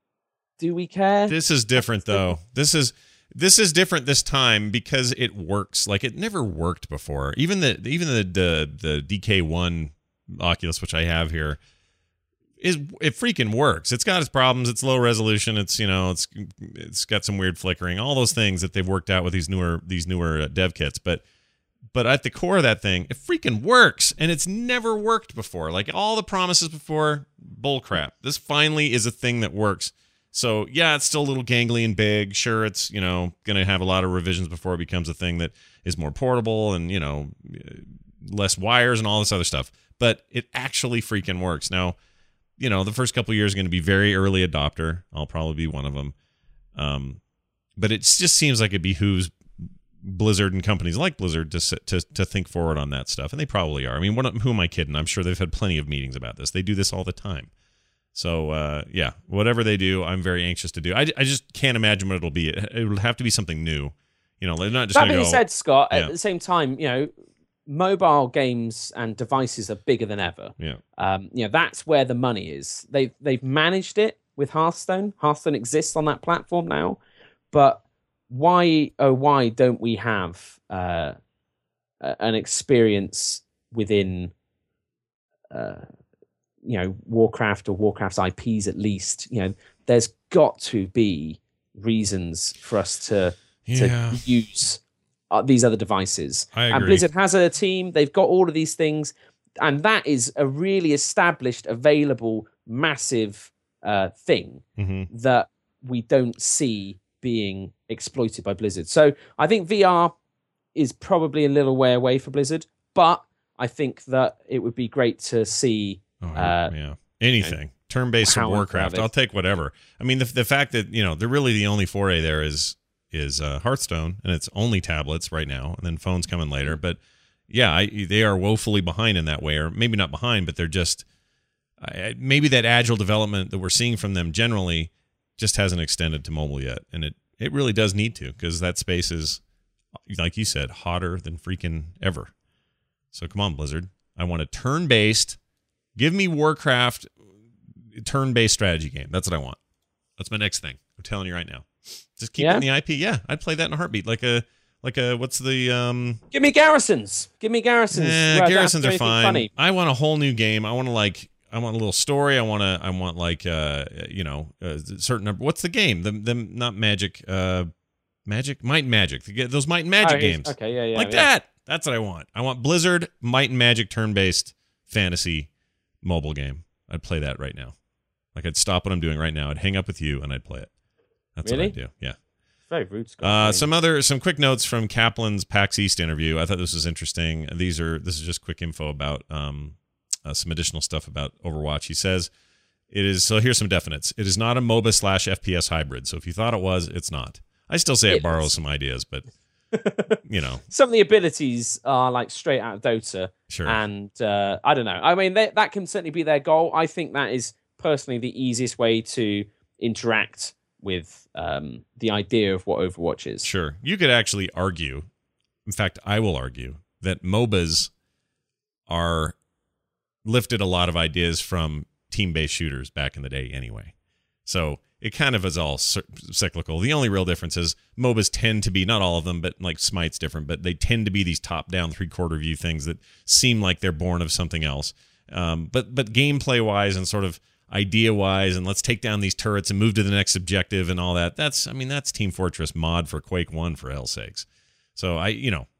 do we care? This is different, though. This is this is different this time because it works. Like it never worked before. Even the even the the, the D K one Oculus, which I have here, is it freaking works. It's got its problems. It's low resolution. It's you know it's it's got some weird flickering. All those things that they've worked out with these newer these newer uh, dev kits, but. But at the core of that thing, it freaking works, and it's never worked before. Like all the promises before, bullcrap. This finally is a thing that works. So yeah, it's still a little gangly and big. Sure, it's you know going to have a lot of revisions before it becomes a thing that is more portable and you know less wires and all this other stuff. But it actually freaking works. Now, you know the first couple of years are going to be very early adopter. I'll probably be one of them. Um, but it just seems like it behooves Blizzard and companies like Blizzard to to to think forward on that stuff, and they probably are. I mean, what, who am I kidding? I'm sure they've had plenty of meetings about this. They do this all the time. So uh, yeah, whatever they do, I'm very anxious to do. I, I just can't imagine what it'll be. It, it would have to be something new. You know, they're not just That going to being go. said, Scott, Yeah. at the same time, you know, mobile games and devices are bigger than ever. Yeah, Um, you know, that's where the money is. They've they've managed it with Hearthstone. Hearthstone exists on that platform now, but why oh why don't we have uh, a- an experience within uh, you know Warcraft or Warcraft's I Ps at least? You know, there's got to be reasons for us to Yeah. to use uh, these other devices. I And agree. Blizzard has a team; they've got all of these things, and that is a really established, available, massive uh, thing hmm that we don't see being exploited by Blizzard. So I think V R is probably a little way away for Blizzard, but I think that it would be great to see. Oh, Uh, yeah. Anything. Turn-based how Warcraft. crowded. I'll take whatever. I mean, the the fact that, you know, they're really the only foray there is is uh, Hearthstone, and it's only tablets right now, and then phones coming later. But yeah, I, they are woefully behind in that way, or maybe not behind, but they're just I, maybe that agile development that we're seeing from them generally just hasn't extended to mobile yet, and it it really does need to, because that space is, like you said, hotter than freaking ever. So come on, Blizzard. I want a turn-based. Give me Warcraft turn-based strategy game. That's what I want. That's my next thing. I'm telling you right now. Just keep Yeah? it in the I P. Yeah, I'd play that in a heartbeat. Like a like a what's the um Give me Garrisons. Give me Garrisons. eh, where I don't have to Garrisons do are anything fine. Funny. I want a whole new game. I want to like I want a little story. I want to I want like uh you know a certain number. What's the game? The the not Magic uh Magic Might and Magic. The- Those Might and Magic Oh, here's- games. Okay, yeah, yeah. like yeah. that. That's what I want. I want Blizzard Might and Magic turn-based fantasy mobile game. I'd play that right now. Like I'd stop what I'm doing right now. I'd hang up with you and I'd play it. That's Really? what I'd do. Yeah. Very rude, Scott. Uh, some other some quick notes from Kaplan's PAX East interview. I thought this was interesting. These are this is just quick info about um, uh, some additional stuff about Overwatch. He says it is so. Here's some definites. It is not a MOBA slash F P S hybrid. So if you thought it was, it's not. I still say it, It borrows is. some ideas, but you know, Some of the abilities are like straight out of Dota, sure. and uh, I don't know. I mean, they, that can certainly be their goal. I think that is personally the easiest way to interact with um, the idea of what Overwatch is. Sure. You could actually argue, in fact, I will argue, that MOBAs are lifted a lot of ideas from team-based shooters back in the day anyway. So it kind of is all cir- cyclical. The only real difference is MOBAs tend to be, not all of them, but like Smite's different, but they tend to be these top-down, three-quarter view things that seem like they're born of something else. Um, but but gameplay-wise and sort of idea-wise, and let's take down these turrets and move to the next objective and all that. That's, I mean, that's Team Fortress mod for Quake one, for hell's sakes. So I, you know,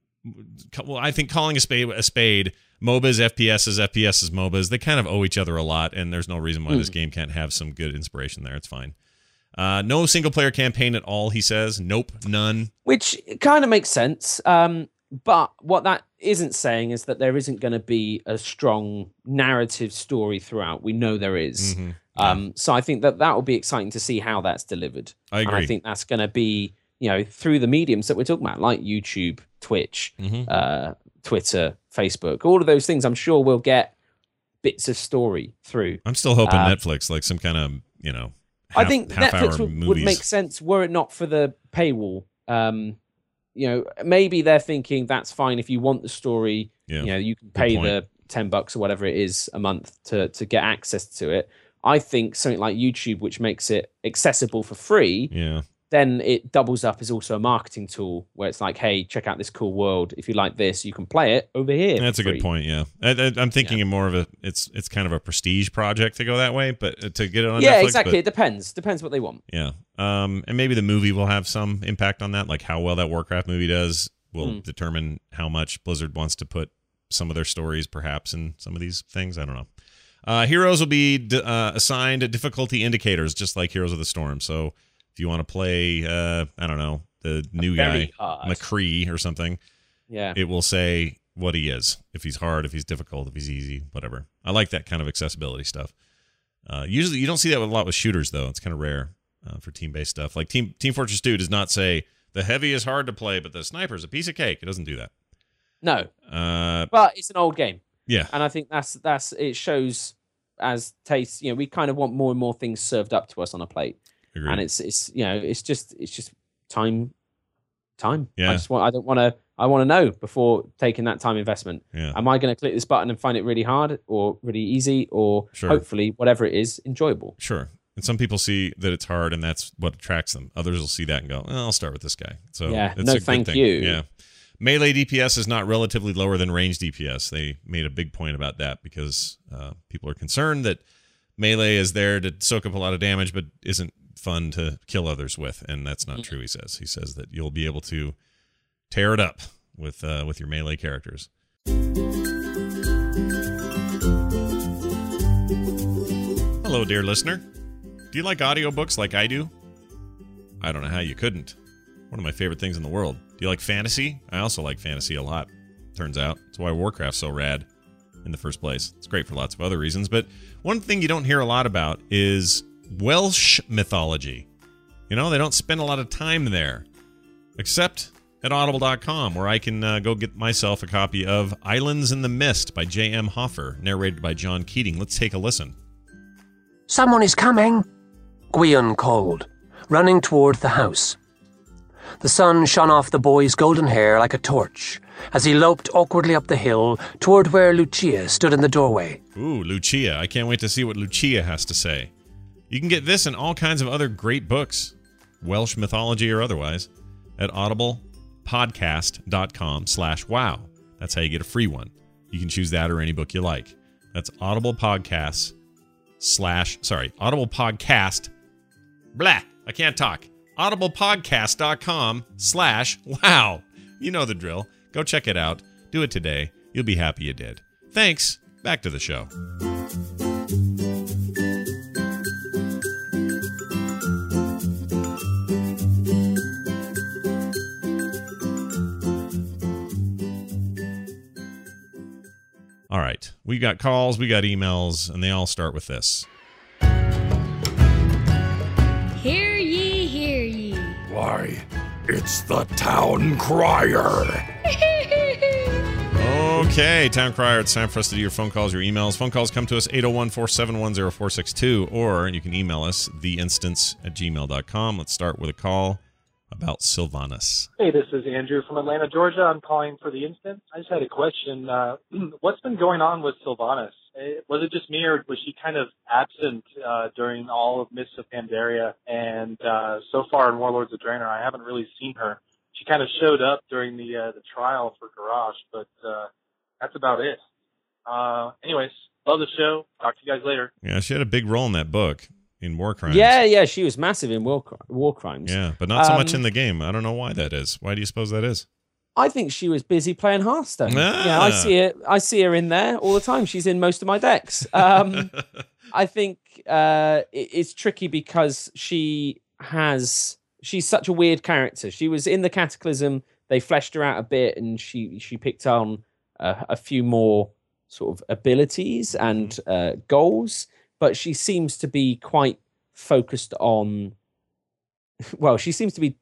well, I think calling a spade a spade, MOBAs, F P Ss, F P Ss, MOBAs, they kind of owe each other a lot, and there's no reason why Mm. this game can't have some good inspiration there. It's fine. Uh, no single-player campaign at all, he says. Nope, none. Which kind of makes sense. Um, but what that isn't saying is that there isn't going to be a strong narrative story throughout. We know there is. Mhm. Um, so I think that that will be exciting to see how that's delivered. I And agree. I think that's going to be, you know, through the mediums that we're talking about, like YouTube, Twitch, Mhm. uh, Twitter, Facebook, all of those things. I'm sure we'll get bits of story through. I'm still hoping uh, Netflix, like some kind of, you know, I half- think half-hour Netflix would, movies. would make sense were it not for the paywall. Um, you know, maybe they're thinking that's fine if you want the story. Yeah. You know, you can pay point. the ten bucks or whatever it is a month to to get access to it. I think something like YouTube, which makes it accessible for free, Yeah. then it doubles up as also a marketing tool where it's like, hey, check out this cool world. If you like this, you can play it over here. That's a for good free. point. Yeah, I, I, I'm thinking of more of a it's it's kind of a prestige project to go that way, but uh, to get it on Yeah, Netflix, exactly. but- It depends. Depends what they want. yeah, um, and maybe the movie will have some impact on that. Like how well that Warcraft movie does will Hmm. determine how much Blizzard wants to put some of their stories, perhaps, in some of these things. I don't know. Uh, heroes will be d- uh, assigned difficulty indicators, just like Heroes of the Storm. So if you want to play, uh, I don't know, the new Very guy hard. McCree or something. Yeah. It will say what he is, if he's hard, if he's difficult, if he's easy, whatever. I like that kind of accessibility stuff. Uh, usually, you don't see that a lot with shooters, though. It's kind of rare uh, for team-based stuff. Like Team Team Fortress two does not say the heavy is hard to play, but the sniper's a piece of cake. It doesn't do that. No, Uh, but it's an old game. yeah, And I think that's that's it shows as taste. You know, we kind of want more and more things served up to us on a plate, agreed. and it's it's you know it's just it's just time, time. Yeah. I just want I don't want to I want to know before taking that time investment. yeah, Am I going to click this button and find it really hard or really easy or Sure. hopefully whatever it is enjoyable? sure. And some people see that it's hard, and that's what attracts them. Others will see that and go, well, "I'll start with this guy." So Yeah, it's no a good thank thing. you. Yeah. Melee D P S is not relatively lower than range D P S. They made a big point about that because uh, people are concerned that melee is there to soak up a lot of damage, but isn't fun to kill others with, and that's not true. He says. He says that you'll be able to tear it up with uh, with your melee characters. Hello, dear listener. Do you like audiobooks like I do? I don't know how you couldn't. One of my favorite things in the world. Do you like fantasy? I also like fantasy a lot, turns out. That's why Warcraft's so rad in the first place. It's great for lots of other reasons, but one thing you don't hear a lot about is Welsh mythology. You know, they don't spend a lot of time there, except at audible dot com, where I can uh, go get myself a copy of Islands in the Mist by J M Hoffer, narrated by John Keating. Let's take a listen. Someone is coming, Gwion called, running toward the house. The sun shone off the boy's golden hair like a torch as he loped awkwardly up the hill toward where Lucia stood in the doorway. Ooh, Lucia. I can't wait to see what Lucia has to say. You can get this and all kinds of other great books, Welsh mythology or otherwise, at audiblepodcast.com slash wow. That's how you get a free one. You can choose that or any book you like. That's Audible Podcasts slash, sorry, Audible Podcast, blah, I can't talk. audiblepodcast.com slash wow. You know the drill. Go check it out. Do it today. You'll be happy you did. Thanks. Back to the show. All right. We got calls, we got emails, and they all start with this. Hear ye, hear ye. Why, it's the town crier. Okay, Town Crier, it's time for us to do your phone calls, your emails. Phone calls come to us, eight oh one, four seven one, oh four six two, or you can email us, the instance at gmail dot com. Let's start with a call about Sylvanas. Hey, this is Andrew from Atlanta, Georgia. I'm calling for the instance. I just had a question. Uh, what's been going on with Sylvanas? Was it just me, or was she kind of absent uh, during all of Mists of Pandaria? And uh, so far in Warlords of Draenor, I haven't really seen her. She kind of showed up during the uh, the trial for Garrosh, but uh, that's about it. Uh, anyways, love the show. Talk to you guys later. Yeah, she had a big role in that book, in War Crimes. Yeah, yeah, she was massive in War, war Crimes. Yeah, but not so um, much in the game. I don't know why that is. Why do you suppose that is? I think she was busy playing Hearthstone. Ah. Yeah, I see it. I see her in there all the time. She's in most of my decks. Um, I think uh, it, it's tricky because she has. She's such a weird character. She was in the Cataclysm. They fleshed her out a bit, and she she picked on uh, a few more sort of abilities and uh, goals. But she seems to be quite focused on. Well, she seems to be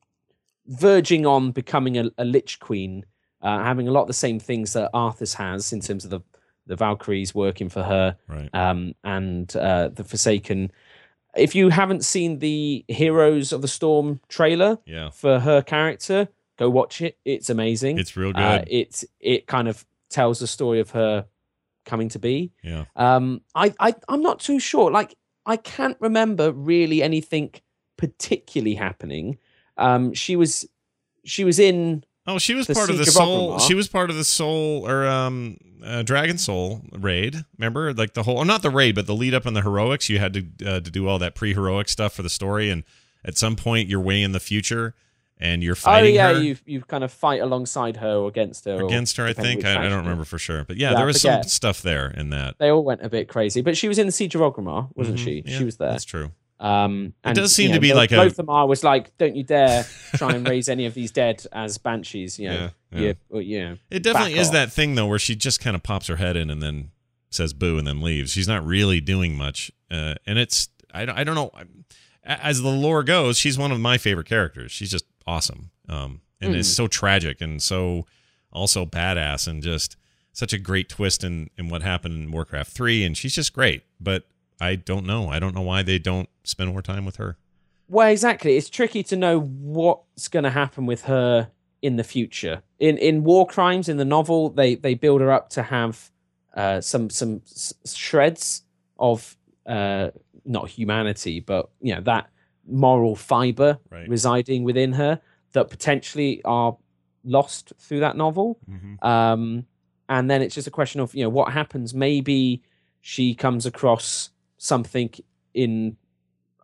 verging on becoming a, a Lich Queen, uh, having a lot of the same things that Arthas has in terms of the the Valkyries working for her, right. um, and uh, the Forsaken. If you haven't seen the Heroes of the Storm trailer Yeah. for her character, go watch it. It's amazing. It's real good. Uh, it's it kind of tells the story of her coming to be. Yeah. Um, I, I I'm not too sure. Like I can't remember really anything particularly happening. Um, she was she was in. Oh, she was the part of the Siege of Soul. Orgrimmar. She was part of the Soul or um, uh, Dragon Soul raid. Remember, like the whole, or not the raid, but the lead up in the heroics. You had to uh, to do all that pre heroic stuff for the story, and at some point, you're way in the future, and you're Oh fighting yeah, her. you you kind of fight alongside her or against her. or against her. I depending think which I, I faction. don't remember for sure, but yeah, Yeah, there I was some forget. stuff there in that. They all went a bit crazy, but she was in the Siege of Orgrimmar, wasn't Mhm. she? Yeah, She was there. That's true. Um, and, does seem you to know, be both- like a- both of them. I was like, don't you dare try and raise any of these dead as banshees. You know, Yeah, yeah. you, well, you know, It definitely back is off. that thing though, where she just kind of pops her head in and then says boo and then leaves. She's not really doing much, uh, and it's I, I don't know. As the lore goes, she's one of my favorite characters. She's just awesome, um, and Mm. is so tragic and so also badass, and just such a great twist in in what happened in Warcraft three. And she's just great, but I don't know. I don't know why they don't spend more time with her. Well, exactly. It's tricky to know what's going to happen with her in the future. In in War Crimes, in the novel, they they build her up to have uh, some some s- shreds of uh, not humanity, but you know that moral fiber Right. residing within her that potentially are lost through that novel. Mm-hmm. Um, and then it's just a question of you know what happens. Maybe she comes across something in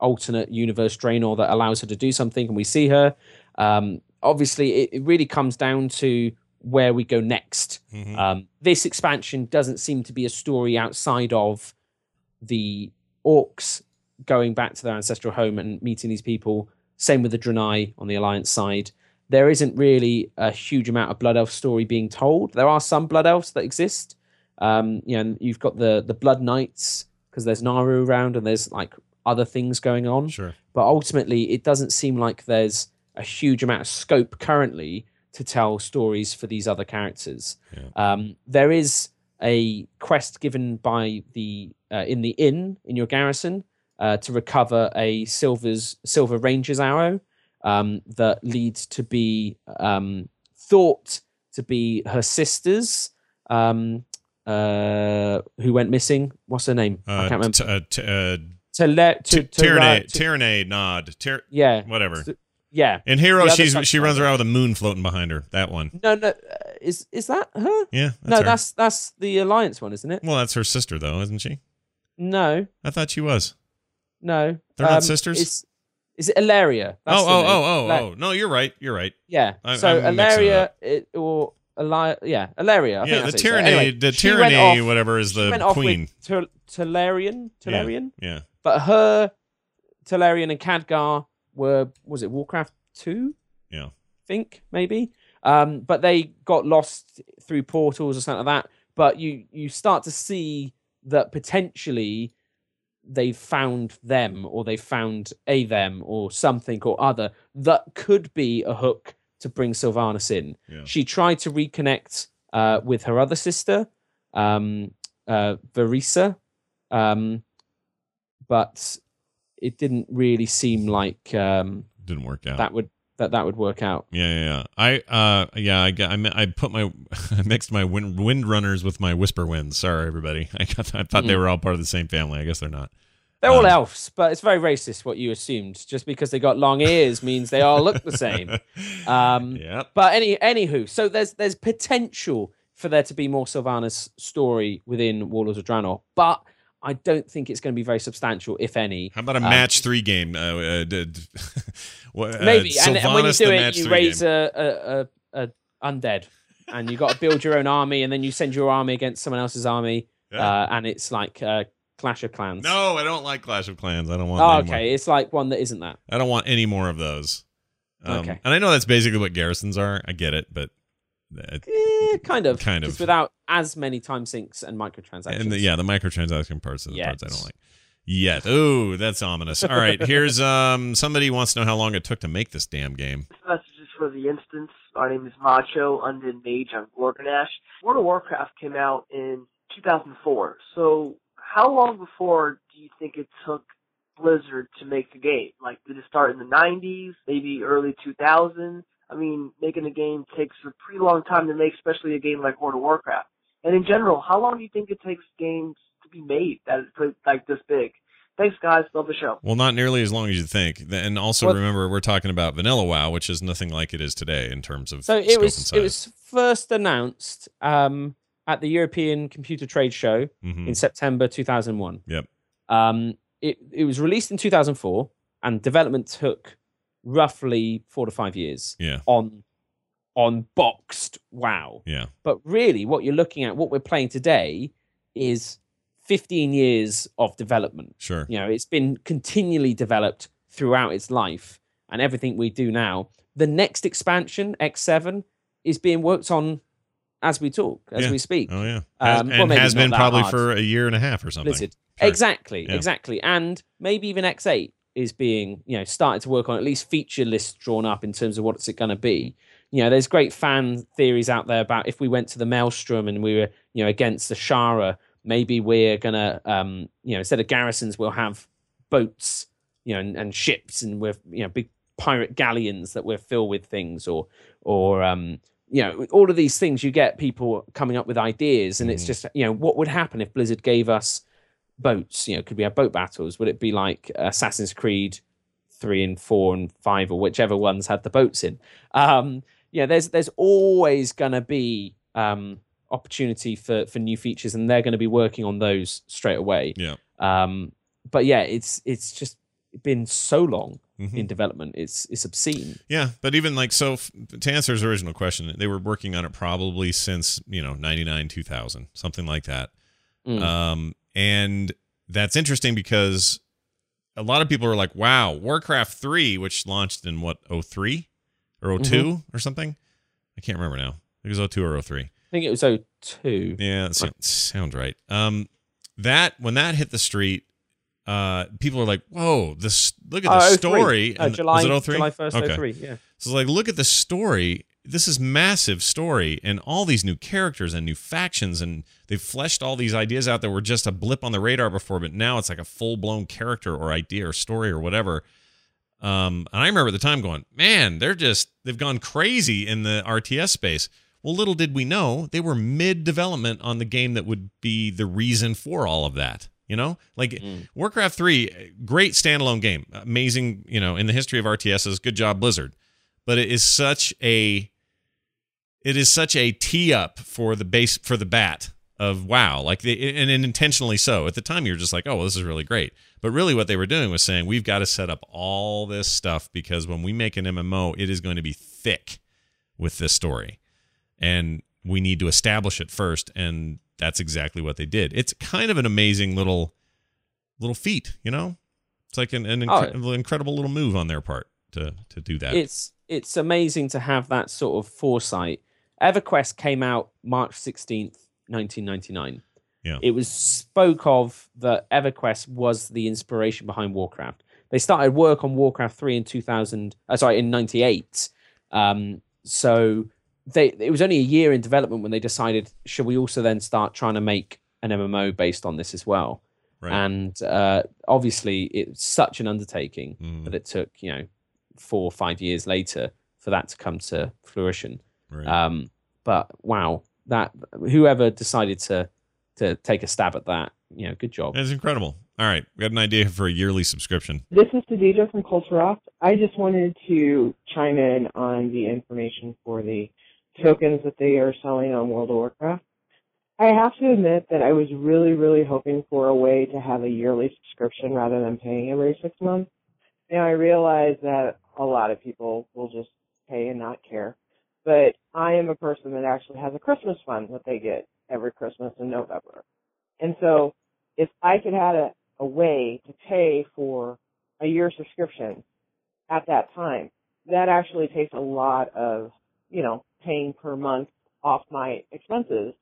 alternate universe Draenor that allows her to do something, and we see her. Um, obviously, it, it really comes down to where we go next. Mhm. Um, this expansion doesn't seem to be a story outside of the orcs going back to their ancestral home and meeting these people. Same with the Draenei on the Alliance side. There isn't really a huge amount of Blood Elf story being told. There are some Blood Elves that exist. Um, you know, you've got the the Blood Knights because there's Naru around and there's like other things going on. Sure. But ultimately, it doesn't seem like there's a huge amount of scope currently to tell stories for these other characters. Yeah. Um, there is a quest given by the uh, in the inn in your garrison uh, to recover a silver's silver ranger's arrow um, that leads to be um, thought to be her sister's, um, uh, who went missing. What's her name? I Uh, can't remember. t- uh, t- uh, To let to, T- to, Tyranny, to- Tyranny, nod, Tyr- yeah, whatever. yeah. In Hero, The other she's stuff's she runs fine. around with a moon floating behind her. That one. No, no, uh, is is that her? Yeah. That's no, her. that's that's the Alliance one, isn't it? Well, that's her sister, though, isn't she? No, I thought she was. no. They're not Um, sisters? Is, is it Ilaria? That's Oh, the oh, name. oh, oh, La- oh. No, you're right. You're right. Yeah. I- so I'm mixing it Ilaria up. it, or Eli- yeah, Ilaria. I Yeah, think the that's it. So tyranny, anyway, the she went tyranny, off- whatever is she the went off queen. with Tul- Tularian, Tularian. Yeah, yeah. But her, Tularian and Khadgar were, was it Warcraft two? Yeah. Think maybe. Um, but they got lost through portals or something like that. But you you start to see that potentially they found them or they found a them or something or other that could be a hook to bring Sylvanas in. Yeah. She tried to reconnect uh, with her other sister, um, uh, Verisa, um, but it didn't really seem like um, Didn't work out. that would that that would work out. Yeah, yeah, yeah. I, uh, yeah, I, got, I, mi- I put my, I mixed my wind, wind runners with my whisper winds. Sorry, everybody. I got, I thought they Mm. were all part of the same family. I guess they're not. They're all Um, elves, but it's very racist what you assumed. Just because they got long ears means they all look the same. Um, Yep. But any anywho, so there's there's potential for there to be more Sylvanas story within Warlords of Draenor, but I don't think it's going to be very substantial, if any. How about a Um, match three game? Uh, uh, d- d- what, uh, Maybe, and, and when you Sylvanas, do the it, match you three raise game. a, a, a, a undead, and you got to build your own army, and then you send your army against someone else's army, Yeah. uh, and it's like uh, Clash of Clans. No, I don't like Clash of Clans. I don't want. Oh, any more. okay, it's like one that isn't that. I don't want any more of those. Um, Okay. And I know that's basically what garrisons are. I get it, but it, Eh, kind of, Kind of. just without as many time sinks and microtransactions. and the, yeah, the microtransaction parts are the Yet. parts I don't like. Yet. Ooh, that's ominous. All right, here's um somebody wants to know how long it took to make this damn game. This message is for the instance. My name is Macho, Undead Mage on Gorgonash. World of Warcraft came out in two thousand four. So how long before do you think it took Blizzard to make the game? Like, did it start in the nineties, maybe early two thousands? I mean, making a game takes a pretty long time to make, especially a game like World of Warcraft. And in general, how long do you think it takes games to be made that is like this big? Thanks, guys. Love the show. Well, not nearly as long as you think. And also Well- remember, we're talking about Vanilla WoW, which is nothing like it is today in terms of So scope it and was size. it was first announced um, at the European Computer Trade Show Mhm. in September two thousand one. Yep. Um, it it was released in two thousand four, and development took roughly four to five years Yeah. on on boxed WoW. Yeah. But really, what you're looking at, what we're playing today, is fifteen years of development. Sure. You know, it's been continually developed throughout its life, and everything we do now. The next expansion, X seven, is being worked on as we talk, as Yeah. we speak. Oh yeah. Has, Um, well, and maybe has not been that probably hard. for a year and a half or something. Blizzard. Sure. Exactly, Yeah. exactly. And maybe even X eight is being, you know, started to work on at least feature lists drawn up in terms of what's it going to be. You know, there's great fan theories out there about if we went to the Maelstrom and we were, you know, against the Shara, maybe we're going to, um, you know, instead of garrisons, we'll have boats, you know, and, and ships, and we're, you know, big pirate galleons that we're filled with things, or, or, um, you know, all of these things. You get people coming up with ideas, and it's Mhm. just, you know, what would happen if Blizzard gave us boats? You know, could we have boat battles? Would it be like Assassin's Creed three and four and five, or whichever ones had the boats in? Um, yeah, there's there's always going to be um, opportunity for for new features, and they're going to be working on those straight away. Yeah. Um, but yeah, it's it's just been so long Mhm. in development. It's it's obscene. Yeah, but even like so, f- to answer his original question, they were working on it probably since you know ninety-nine, two thousand, something like that. Mm. Um, and that's interesting because a lot of people are like, "Wow, Warcraft three, which launched in what oh three or oh two Mm-hmm. or something." I can't remember now. I think it was oh two or oh three. I think it was oh two. Yeah, that sounds, sounds right. Um, that when that hit the street, uh, people are like, "Whoa, this look at the Oh, oh three. story." Uh, And- July, was it oh three? July first, Okay. oh three, yeah. So like, look at the story. This is massive story, and all these new characters and new factions, and they've fleshed all these ideas out that were just a blip on the radar before, but now it's like a full blown character or idea or story or whatever. Um, and I remember at the time going, man, they're just they've gone crazy in the R T S space. Well, little did we know they were mid development on the game that would be the reason for all of that. You know, like Mm. Warcraft three, great standalone game, amazing. You know, in the history of R T Ss, good job Blizzard. But it is such a, it is such a tee up for the base for the bat of WoW, like they, and, and intentionally so. At the time, you're just like, oh, well, this is really great. But really, what they were doing was saying we've got to set up all this stuff because when we make an M M O, it is going to be thick with this story, and we need to establish it first. And that's exactly what they did. It's kind of an amazing little, little feat, you know. It's like an, an incre- Oh. incredible little move on their part to to do that. It's it's amazing to have that sort of foresight. EverQuest came out March sixteenth, nineteen ninety-nine. Yeah. It was spoke of that EverQuest was the inspiration behind Warcraft. They started work on Warcraft three in two thousand, uh, sorry, in ninety-eight. Um, so they it was only a year in development when they decided, should we also then start trying to make an M M O based on this as well? Right. And uh, obviously, it's such an undertaking Mm. that it took, you know, four or five years later for that to come to fruition. Right. Um, but wow, that whoever decided to to take a stab at that, you know, good job. It's incredible. All right, we got an idea for a yearly subscription. This is Khadija from Culture Rock. I just wanted to chime in on the information for the tokens that they are selling on World of Warcraft. I have to admit that I was really, really hoping for a way to have a yearly subscription rather than paying every six months. Now, I realize that a lot of people will just pay and not care, but I am a person that actually has a Christmas fund that they get every Christmas in November. And so if I could have a, a way to pay for a year subscription at that time, that actually takes a lot of, you know, paying per month off my expenses.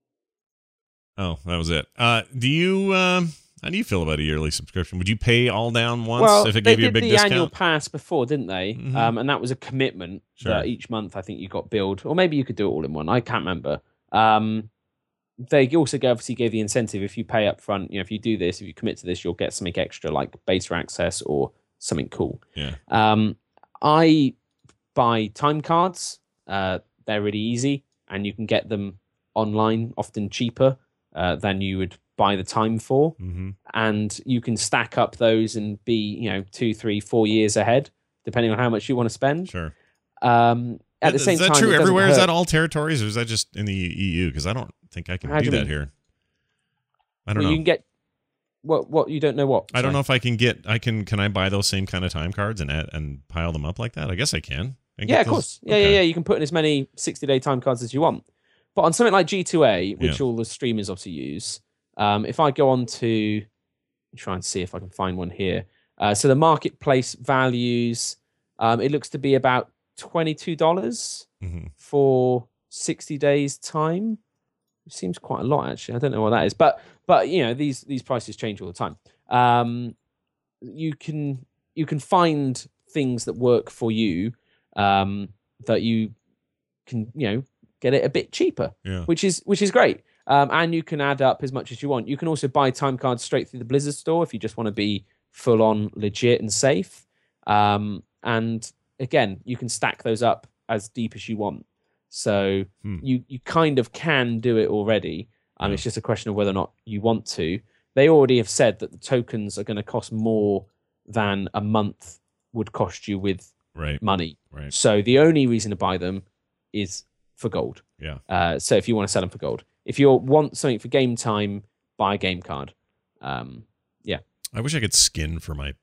Oh, that was it. Uh, do you? Um, how do you feel about a yearly subscription? Would you pay all down once Well, if it they gave you a did big the discount? annual pass before, didn't they? Mhm. Um, and that was a commitment Sure. that each month I think you got billed, or maybe you could do it all in one. I can't remember. Um, they also obviously gave the incentive if you pay up front. You know, if you do this, if you commit to this, you'll get something extra like beta access or something cool. Yeah. Um, I buy time cards. Uh, they're really easy, and you can get them online, often cheaper uh, than you would buy the time for. Mm-hmm. And you can stack up those and be, you know, two, three, four years ahead, depending on how much you want to spend. Sure. Um, at the is same that time, true it doesn't everywhere? Is hurt. that all territories, or is that just in the E U? Because I don't think I can How do do you that mean? here. I don't Well, know. You can get what? What you don't know what? I don't Sorry. know if I can get. I can. Can I buy those same kind of time cards and add, and pile them up like that? I guess I can. I can Yeah, get of those- course. Yeah, okay. yeah, yeah. You can put in as many sixty-day time cards as you want. But on something like G two A, which Yeah. all the streamers obviously use, um, if I go on to try and see if I can find one here. Uh, so the marketplace values, um, it looks to be about twenty-two dollars Mhm. for sixty days time. It seems quite a lot, actually. I don't know what that is, but but you know these these prices change all the time. Um, you can you can find things that work for you um, that you can you know get it a bit cheaper, Yeah. which is which is great. Um, and you can add up as much as you want. You can also buy time cards straight through the Blizzard store if you just want to be full on legit and safe. Um, and again, you can stack those up as deep as you want. So Hmm. you you kind of can do it already. Um, Yeah. It's just a question of whether or not you want to. They already have said that the tokens are going to cost more than a month would cost you with Right. money. Right. So the only reason to buy them is for gold. Yeah. Uh, so if you want to sell them for gold, if you want something for game time, buy a game card. Um, yeah. I wish I could skin for my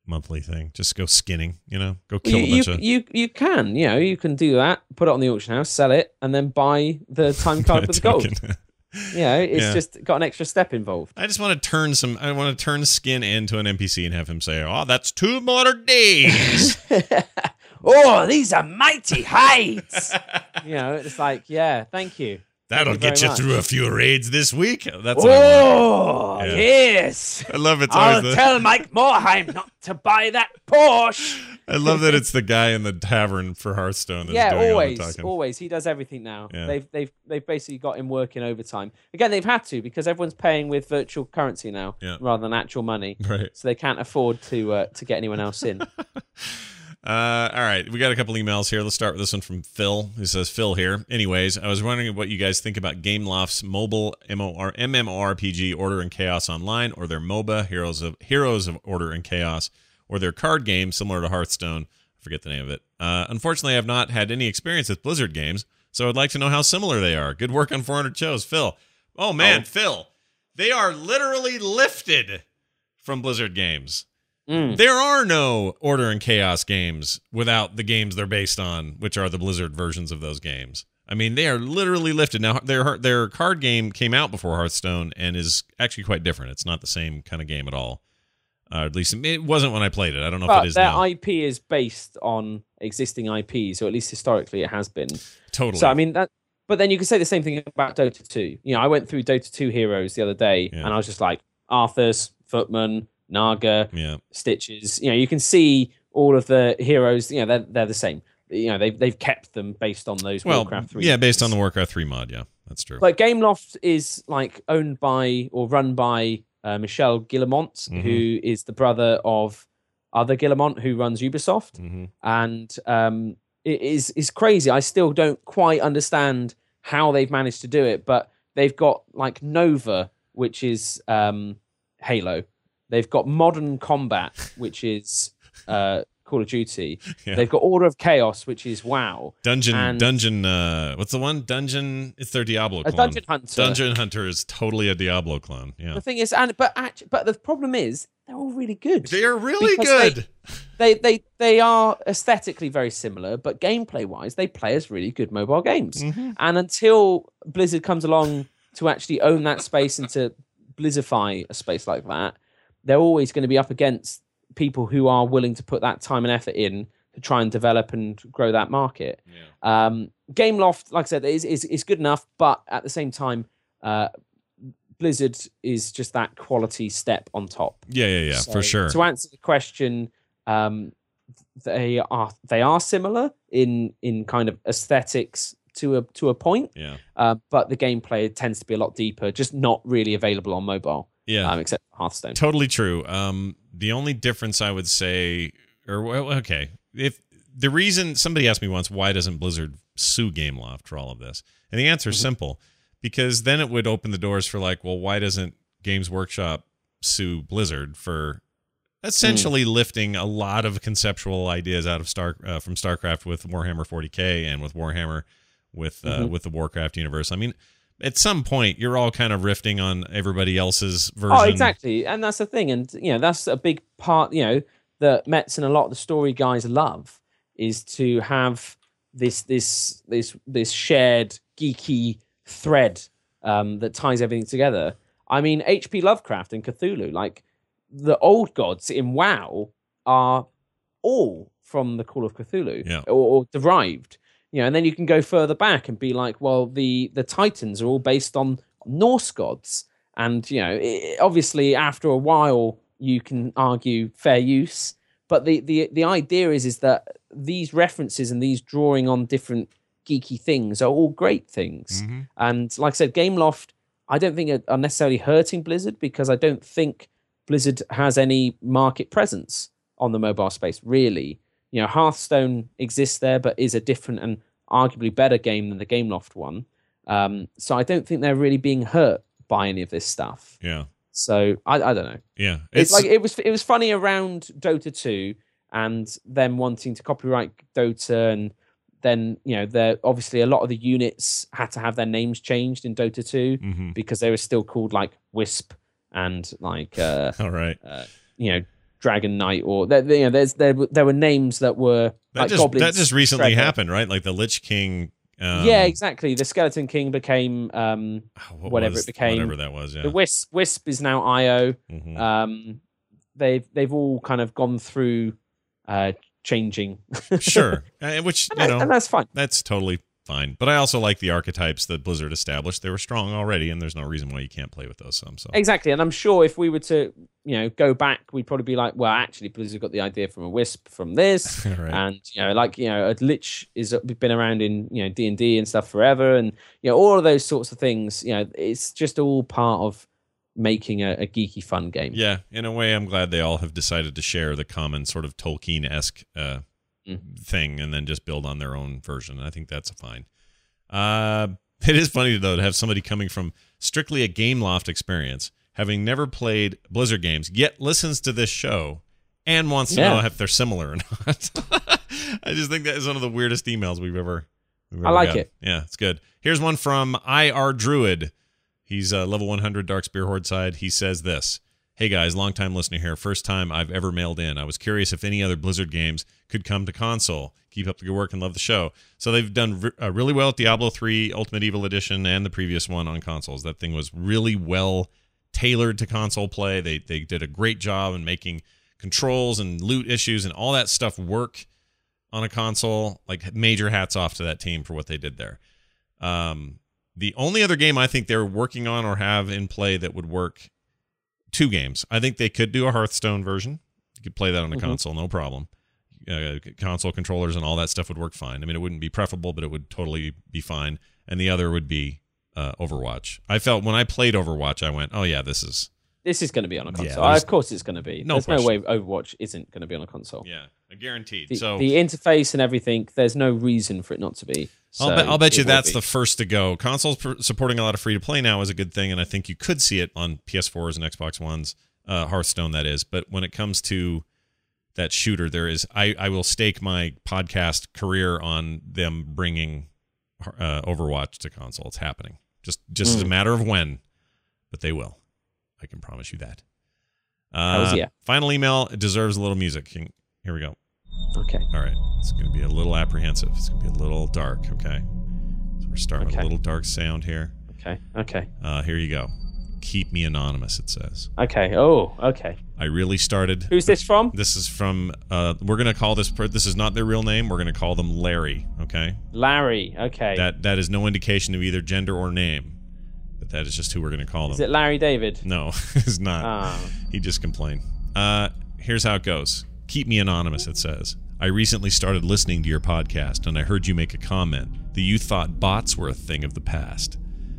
monthly thing. Just go skinning, you know, go kill you, a bunch you, of. you you can, you know, you can do that. Put it on the auction house, sell it, and then buy the time card with the gold. You know, it's Yeah. just got an extra step involved. I just want to turn some. I want to turn Skin into an N P C and have him say, "Oh, that's two more days." Oh, these are mighty heights. You know, it's like, yeah, thank you. That'll Thank you get very you much. through a few raids this week. That's what I Oh, want. Yeah. yes. I love it's I'll always the. tell Mike Morheim not to buy that Porsche. I love that it's the guy in the tavern for Hearthstone that's Yeah, doing always, all the talking. always. He does everything now. Yeah. They've they've they've basically got him working overtime. Again, they've had to because everyone's paying with virtual currency now Yeah. rather than actual money. Right. So they can't afford to uh, to get anyone else in. Uh, all right, we got a couple emails here. Let's start with this one from Phil, who says, Phil here. Anyways, I was wondering what you guys think about Gameloft's mobile M O R MMORPG Order and Chaos Online, or their MOBA Heroes of Heroes of Order and Chaos, or their card game similar to Hearthstone. I forget the name of it. Uh, unfortunately, I have not had any experience with Blizzard games, so I'd like to know how similar they are. Good work on four hundred shows, Phil. Oh man, Oh. Phil, they are literally lifted from Blizzard games. Mm. There are no Order and Chaos games without the games they're based on, which are the Blizzard versions of those games. I mean, they are literally lifted. Now, their their card game came out before Hearthstone and is actually quite different. It's not the same kind of game at all. Uh, at least it wasn't when I played it. I don't know if But it is their now. I P is based on existing I Ps, or at least historically it has been. Totally. So I mean that. But then you could say the same thing about Dota two. You know, I went through Dota two Heroes the other day, Yeah. and I was just like, Arthas, Footman, Naga, yeah. Stitches. You know, you can see all of the heroes. You know, they're they're the same. You know, they've they've kept them based on those Well, Warcraft three. yeah, based on the Warcraft three mod. Yeah, that's true. But Gameloft is like owned by or run by uh, Michel Guillemont, Mhm. who is the brother of other Guillemont who runs Ubisoft, Mhm. and um, it is is crazy. I still don't quite understand how they've managed to do it, but they've got like Nova, which is um, Halo. They've got Modern Combat, which is uh, Call of Duty. Yeah. They've got Order of Chaos, which is WoW. Dungeon, and- Dungeon, uh, what's the one? Dungeon, it's their Diablo A clone. Dungeon Hunter. Dungeon Hunter is totally a Diablo clone. Yeah. The thing is, and but act, but the problem is, they're all really good. They are really Because good. They, they they are aesthetically very similar, but gameplay wise, they play as really good mobile games. Mhm. And until Blizzard comes along to actually own that space and to Blizzify a space like that, they're always going to be up against people who are willing to put that time and effort in to try and develop and grow that market. Yeah. Um, Gameloft, like I said, is, is is good enough, but at the same time, uh, Blizzard is just that quality step on top. Yeah, yeah, yeah, So, for sure. To answer the question, um, they are they are similar in in kind of aesthetics to a to a point, Yeah. uh, but the gameplay tends to be a lot deeper, just not really available on mobile. Yeah. um, except for Hearthstone. Totally true. Um, the only difference I would say, or well, okay, if the reason somebody asked me once, why doesn't Blizzard sue Gameloft for all of this? And the answer is Mm-hmm. simple, because then it would open the doors for like, well, why doesn't Games Workshop sue Blizzard for essentially Mm. lifting a lot of conceptual ideas out of Star uh, from StarCraft with Warhammer forty K and with Warhammer with uh, Mhm. with the Warcraft universe? I mean, at some point, you're all kind of riffing on everybody else's version. Oh, exactly, and that's the thing, and you know that's a big part. You know that Mets and a lot of the story guys love is to have this this this this shared geeky thread um, that ties everything together. I mean, H P Lovecraft and Cthulhu, like the old gods in WoW, are all from the Call of Cthulhu, Yeah. or, or derived. You know, and then you can go further back and be like, well, the the Titans are all based on Norse gods, and you know, it, obviously after a while you can argue fair use, but the the the idea is is that these references and these drawing on different geeky things are all great things. Mhm. And like I said, Gameloft, I don't think are, are necessarily hurting Blizzard, because I don't think Blizzard has any market presence on the mobile space, really. You know, Hearthstone exists there, but is a different and arguably better game than the Gameloft one. Um, so I don't think they're really being hurt by any of this stuff. Yeah. So I, I don't know. Yeah. It's, like it was it was funny around Dota two and them wanting to copyright Dota, and then you know there obviously a lot of the units had to have their names changed in Dota two Mhm. because they were still called like Wisp and like uh, all right. uh, you know Dragon Knight, or there, you know, there's there there were names that were That like just goblins. that just recently Shredder. happened, right? Like the Lich King. Um, yeah, exactly. The Skeleton King became um, what whatever was- it became. Whatever that was. Yeah. The Wisp Wisp is now I O. Mhm. Um, they've they've all kind of gone through uh, changing. Sure, uh, which and, you that- know and that's fine. that's totally fine. But I also like the archetypes that Blizzard established. They were strong already, and there's no reason why you can't play with those some. So Exactly, and I'm sure if we were to, you know, go back, we'd probably be like, well, actually, Blizzard got the idea from a Wisp from this, Right. and you know, like you know, a Lich is been around in you know D and D and stuff forever, and you know, all of those sorts of things. You know, it's just all part of making a, a geeky, fun game. yeah, in a way, I'm glad they all have decided to share the common sort of Tolkien-esque uh, Mm. thing, and then just build on their own version. I think that's fine. Uh, it is funny though to have somebody coming from strictly a Gameloft experience, having never played Blizzard games, yet listens to this show and wants to Yeah. know if they're similar or not. I just think that is one of the weirdest emails we've ever. We've I ever like gotten. it. Yeah, it's good. Here's one from I R Druid. He's uh, level one hundred Dark Spear Horde side. He says this. Hey guys, long time listener here. First time I've ever mailed in. I was curious if any other Blizzard games could come to console. Keep up the good work and love the show. So they've done re- uh, really well at Diablo three Ultimate Evil Edition and the previous one on consoles. That thing was really well tailored to console play. They they did a great job in making controls and loot issues and all that stuff work on a console. Like major hats off to that team for what they did there. Um, the only other game I think they're working on or have in play that would work. Two games. I think they could do a Hearthstone version. You could play that on a Mhm. console, no problem. Uh, console controllers and all that stuff would work fine. I mean, it wouldn't be preferable, but it would totally be fine. And the other would be uh, Overwatch. I felt when I played Overwatch, I went, "Oh yeah, this is This is going to be on a Yeah, console. there's- of course, it's going to be. no There's no way question. Overwatch isn't going to be on a console. yeah, guaranteed." The, so the interface and everything, there's no reason for it not to be. So I'll, bet, I'll bet it you will that's be. the first to go. Consoles pr- supporting a lot of free to play now is a good thing, and I think you could see it on P S fours and Xbox Ones, uh, Hearthstone that is. But when it comes to that shooter, there is I, I will stake my podcast career on them bringing uh, Overwatch to console. It's happening, just just Mm. as a matter of when, but they will. I can promise you that. Hells Uh, yeah. Final email. It deserves a little music. Here we go. Okay. All right. It's going to be a little apprehensive. It's going to be a little dark. Okay. So we're starting with Okay. a little dark sound here. Okay. Okay. Uh, here you go. Keep me anonymous, it says. Okay. Oh, okay. I really started. Who's this from? This is from, uh, we're going to call this, per- this is not their real name. We're going to call them Larry. Okay. Larry. Okay. That That is no indication of either gender or name, but that is just who we're going to call them. Is it Larry David? No, it's not. Ah. He just complained. Uh, here's how it goes. Keep me anonymous, it says. I recently started listening to your podcast, and I heard you make a comment that you thought bots were a thing of the past.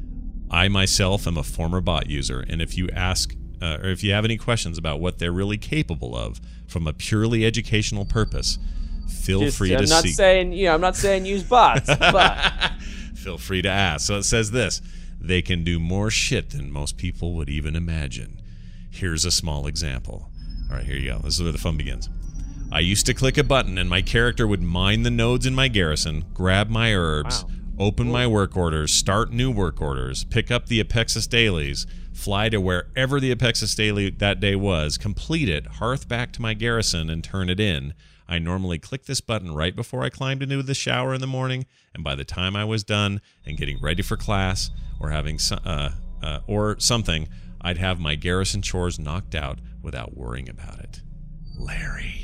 I myself am a former bot user, and if you ask, uh, or if you have any questions about what they're really capable of from a purely educational purpose, feel Just- free I'm to not seek. saying, you know, I'm not saying use bots, but Feel free to ask. So it says this. They can do more shit than most people would even imagine. Here's a small example. All right, here you go. This is where the fun begins. I used to click a button and my character would mine the nodes in my garrison, grab my herbs, Wow. open my work orders, start new work orders, pick up the Apexis dailies, fly to wherever the Apexis daily that day was, complete it, hearth back to my garrison, and turn it in. I normally click this button right before I climbed into the shower in the morning, and by the time I was done and getting ready for class or having so- uh, uh, or something, I'd have my garrison chores knocked out without worrying about it. Larry.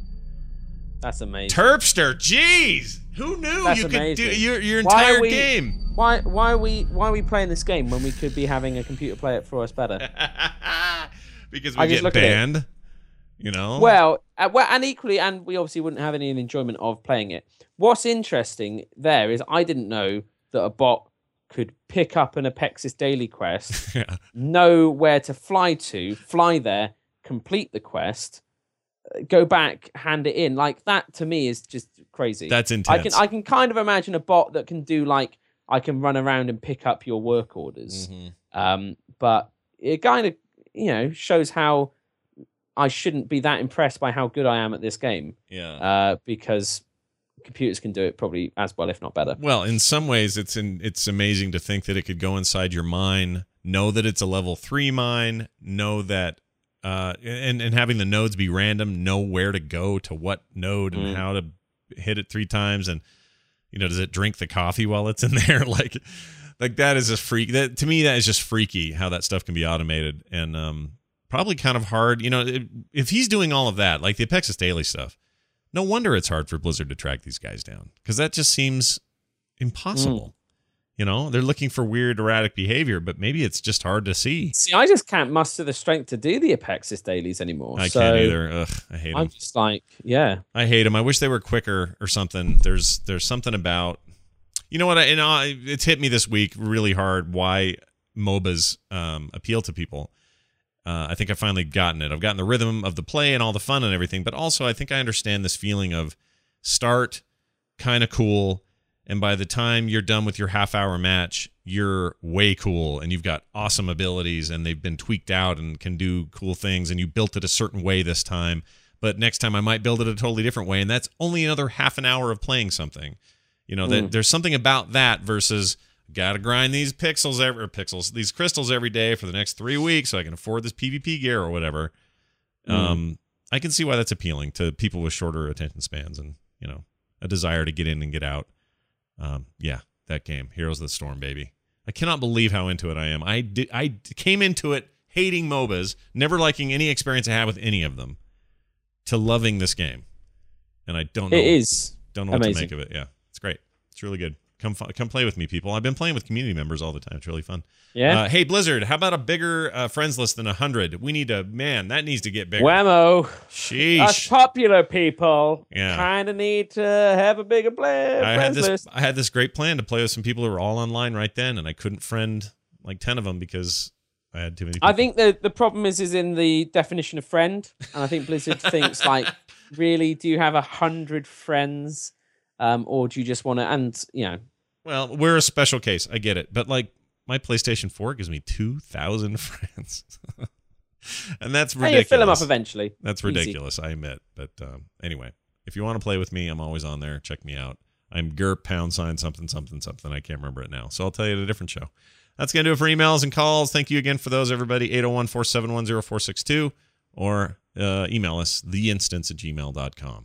that's amazing. Terpster, jeez! Who knew That's you could do amazing. your, your Why are entire we- game? Why why are we why are we playing this game when we could be having a computer play it for us better? Because I we just get look at it. banned, you know? Well, uh, well, and equally, and we obviously wouldn't have any enjoyment of playing it. What's interesting there is I didn't know that a bot could pick up an Apexis daily quest, Yeah. know where to fly to, fly there, complete the quest, uh, go back, hand it in. Like that to me is just crazy. That's I intense. can I can kind of imagine a bot that can do like I can run around and pick up your work orders. Mhm. Um, but it kind of you know shows how I shouldn't be that impressed by how good I am at this game. Yeah. Uh, because computers can do it probably as well, if not better. Well, in some ways, it's in, it's amazing to think that it could go inside your mine, know that it's a level three mine, know that uh, and and having the nodes be random, know where to go to what node and Mm. how to hit it three times, and you know, does it drink the coffee while it's in there? like, like that is just freak. That to me, that is just freaky how that stuff can be automated, and um, probably kind of hard. You know, it, if he's doing all of that, like the Apexis Daily stuff, no wonder it's hard for Blizzard to track these guys down, because that just seems impossible. Mm. You know, they're looking for weird, erratic behavior, but maybe it's just hard to see. See, I just can't muster the strength to do the Apexis dailies anymore. I so can't either. Ugh, I hate them. I'm just like, yeah. I hate them. I wish they were quicker or something. There's there's something about, you know what, I, and I, it's hit me this week really hard why M O B As um, appeal to people. Uh, I think I've finally gotten it. I've gotten the rhythm of the play and all the fun and everything, but also I think I understand this feeling of start, kind of cool, and by the time you're done with your half-hour match, you're way cool, and you've got awesome abilities, and they've been tweaked out and can do cool things, and you built it a certain way this time, but next time I might build it a totally different way, and that's only another half an hour of playing something. You know, mm. that there's something about that versus got to grind these pixels every or pixels, these crystals every day for the next three weeks so I can afford this PvP gear or whatever. Mm. Um, I can see why that's appealing to people with shorter attention spans and, you know, a desire to get in and get out. Um, yeah, that game, Heroes of the Storm, baby. I cannot believe how into it I am. I did, I came into it hating M O B As, never liking any experience I had with any of them, to loving this game. And I don't know. It is Don't know amazing. what to make of it. Yeah, it's great. It's really good. Come come play with me, people. I've been playing with community members all the time. It's really fun. Yeah. Uh, hey, Blizzard, how about a bigger uh, friends list than one hundred? We need to, man, that needs to get bigger. Whammo. Sheesh. Us popular people Yeah. kind of need to have a bigger play, I had friends this list. I had this great plan to play with some people who were all online right then, and I couldn't friend like ten of them because I had too many people. I think the, the problem is is in the definition of friend, and I think Blizzard thinks, like, really, do you have a hundred friends, um, or do you just want to, and, you know. Well, we're a special case. I get it. But, like, my PlayStation four gives me two thousand friends. And that's ridiculous. Hey, you fill them up eventually. That's Easy. ridiculous, I admit. But um, anyway, if you want to play with me, I'm always on there. Check me out. I'm GURP pound sign something, something, something. I can't remember it now. So I'll tell you at a different show. That's going to do it for emails and calls. Thank you again for those, everybody. eight oh one, four seven one, oh four six two or uh, email us, the instance at gmail dot com.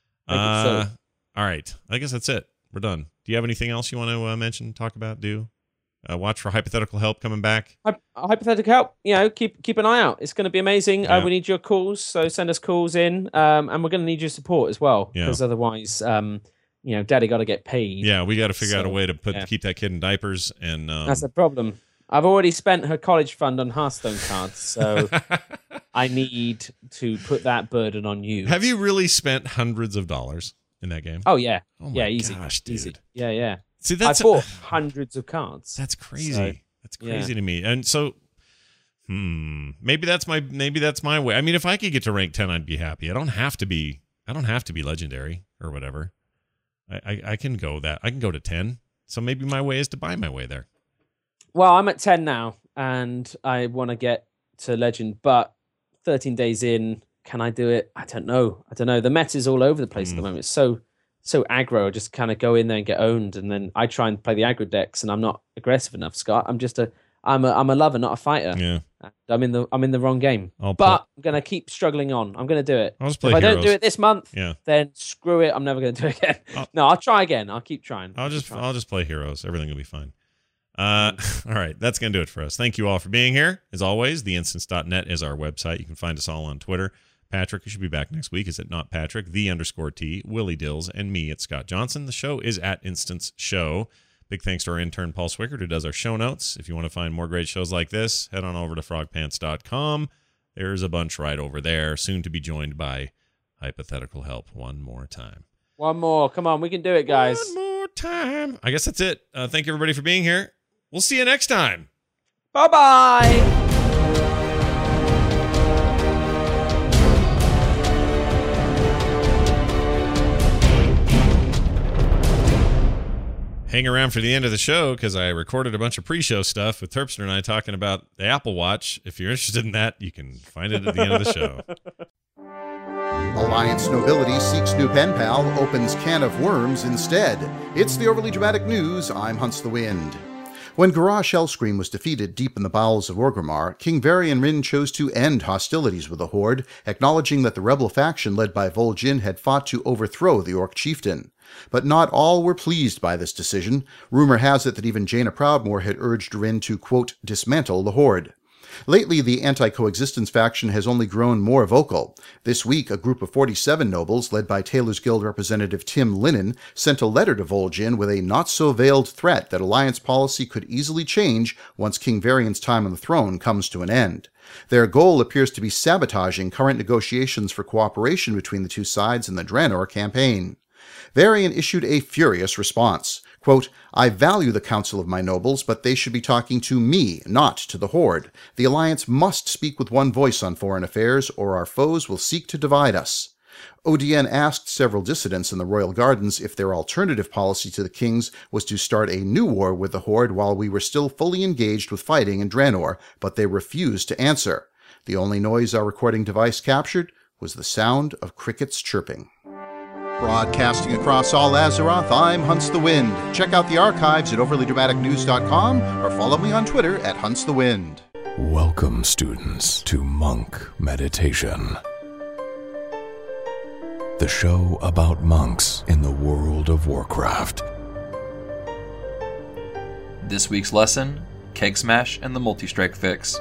Uh, all right. I guess that's it. We're done. Do you have anything else you want to uh, mention, talk about, do? Uh, watch for Hypothetical Help coming back. Hy- hypothetical help, you know, keep keep an eye out. It's going to be amazing. Yeah. Uh, we need your calls, so send us calls in, um, and we're going to need your support as well, Yeah. because otherwise, um, you know, Daddy got to get paid. Yeah, we got to figure So, out a way to put yeah. keep that kid in diapers. And um, That's the problem. I've already spent her college fund on Hearthstone cards, so I need to put that burden on you. Have you really spent hundreds of dollars in that game? Oh yeah, Oh my yeah, easy, gosh, dude. easy. Yeah, yeah. See, that's I bought hundreds of cards. That's crazy. So, that's crazy yeah. to me. And so, hmm, maybe that's my maybe that's my way. I mean, if I could get to rank ten, I'd be happy. I don't have to be. I don't have to be legendary or whatever. I I, I can go that. I can go to ten. So maybe my way is to buy my way there. Well, I'm at ten now, and I want to get to legend, but thirteen days in, can I do it? I don't know. I don't know. The meta's all over the place Mm. at the moment. It's so so aggro. I just kind of go in there and get owned, and then I try and play the aggro decks, and I'm not aggressive enough, Scott. I'm just a I'm a I'm a lover, not a fighter. Yeah. I'm in the I'm in the wrong game. I'll but play- I'm gonna keep struggling on. I'm gonna do it. I'll just play if I don't Heroes. do it this month, Yeah. then screw it. I'm never gonna do it again. I'll- no, I'll try again. I'll keep trying. I'll keep just trying. I'll just play Heroes. Everything will be fine. Uh, all right, that's going to do it for us. Thank you all for being here. As always, the instance dot net is our website. You can find us all on Twitter. Patrick, who should be back next week, is at not Patrick, the underscore T, Willie Dills, and me at Scott Johnson. The show is at Instance Show. Big thanks to our intern, Paul Swickert, who does our show notes. If you want to find more great shows like this, head on over to frog pants dot com. There's a bunch right over there, soon to be joined by Hypothetical Help one more time. One more. Come on, we can do it, guys. One more time. I guess that's it. Uh, thank you, everybody, for being here. We'll see you next time. Bye bye. Hang around for the end of the show because I recorded a bunch of pre-show stuff with Terpster and I talking about the Apple Watch. If you're interested in that, you can find it at the end of the show. Alliance Nobility seeks new pen pal, opens can of worms instead. It's the Overly Dramatic News. I'm Hunts the Wind. When Garrosh Hellscream was defeated deep in the bowels of Orgrimmar, King Varian Rin chose to end hostilities with the Horde, acknowledging that the rebel faction led by Vol'jin had fought to overthrow the Orc chieftain. But not all were pleased by this decision. Rumor has it that even Jaina Proudmoore had urged Rin to, quote, dismantle the Horde. Lately, the anti-coexistence faction has only grown more vocal. This week, a group of forty-seven nobles, led by Taylor's Guild representative Tim Linen, sent a letter to Vol'jin with a not-so-veiled threat that alliance policy could easily change once King Varian's time on the throne comes to an end. Their goal appears to be sabotaging current negotiations for cooperation between the two sides in the Draenor campaign. Varian issued a furious response. Quote, I value the counsel of my nobles, but they should be talking to me, not to the Horde. The Alliance must speak with one voice on foreign affairs, or our foes will seek to divide us. O D N asked several dissidents in the Royal Gardens if their alternative policy to the King's was to start a new war with the Horde while we were still fully engaged with fighting in Draenor, but they refused to answer. The only noise our recording device captured was the sound of crickets chirping. Broadcasting across all Azeroth, I'm Hunts the Wind. Check out the archives at overly dramatic news dot com or follow me on Twitter at Hunts the Wind. Welcome, students, to Monk Meditation, the show about monks in the world of Warcraft. This week's lesson, Keg Smash and the Multi-Strike Fix.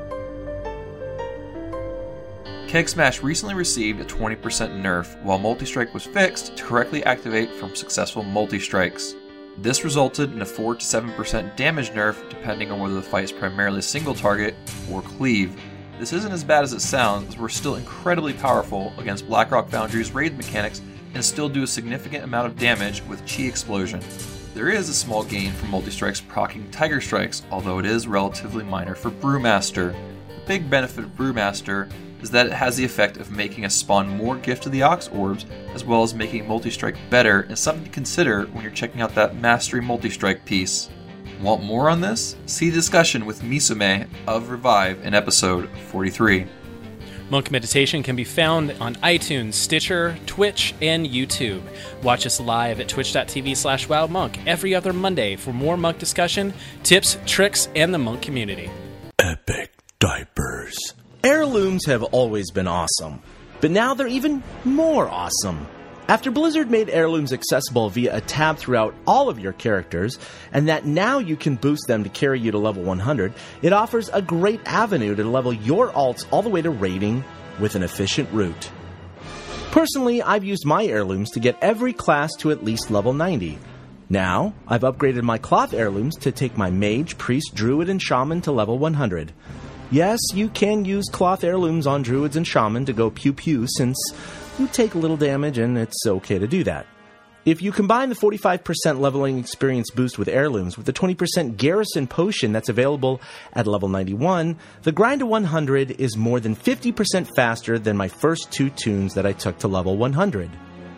Keg Smash recently received a twenty percent nerf, while Multi-Strike was fixed to correctly activate from successful multi-strikes. This resulted in a four to seven percent damage nerf depending on whether the fight is primarily single target or cleave. This isn't as bad as it sounds, as we're still incredibly powerful against Blackrock Foundry's raid mechanics and still do a significant amount of damage with Chi Explosion. There is a small gain from multi-strikes proccing Tiger Strikes, although it is relatively minor for Brewmaster. The big benefit of Brewmaster is that it has the effect of making us spawn more Gift of the Ox orbs, as well as making multi-strike better, and something to consider when you're checking out that Mastery multi-strike piece. Want more on this? See discussion with Misume of Revive in episode forty-three. Monk Meditation can be found on iTunes, Stitcher, Twitch, and YouTube. Watch us live at twitch.tv slash wowmonk every other Monday for more monk discussion, tips, tricks, and the monk community. Epic diapers. Heirlooms have always been awesome, but now they're even more awesome. After Blizzard made heirlooms accessible via a tab throughout all of your characters, and that now you can boost them to carry you to level one hundred, it offers a great avenue to level your alts all the way to raiding with an efficient route. Personally, I've used my heirlooms to get every class to at least level ninety. Now, I've upgraded my cloth heirlooms to take my mage, priest, druid, and shaman to level one hundred. Yes, you can use cloth heirlooms on druids and shaman to go pew-pew, since you take little damage and it's okay to do that. If you combine the forty-five percent leveling experience boost with heirlooms with the twenty percent garrison potion that's available at level ninety-one, the grind to one hundred is more than fifty percent faster than my first two tunes that I took to level one hundred.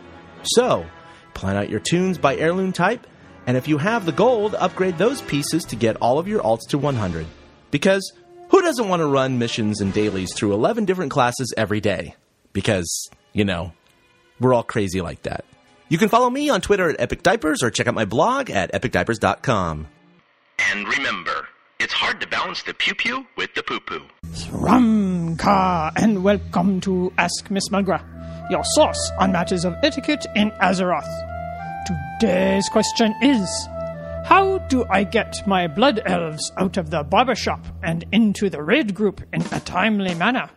So, plan out your tunes by heirloom type, and if you have the gold, upgrade those pieces to get all of your alts to one hundred. Because who doesn't want to run missions and dailies through eleven different classes every day? Because, you know, we're all crazy like that. You can follow me on Twitter at Epic Diapers or check out my blog at epic diapers dot com. And remember, it's hard to balance the pew-pew with the poo-poo. Ramka, and welcome to Ask Miss Mulgra, your source on matters of etiquette in Azeroth. Today's question is, how do I get my blood elves out of the barbershop and into the raid group in a timely manner?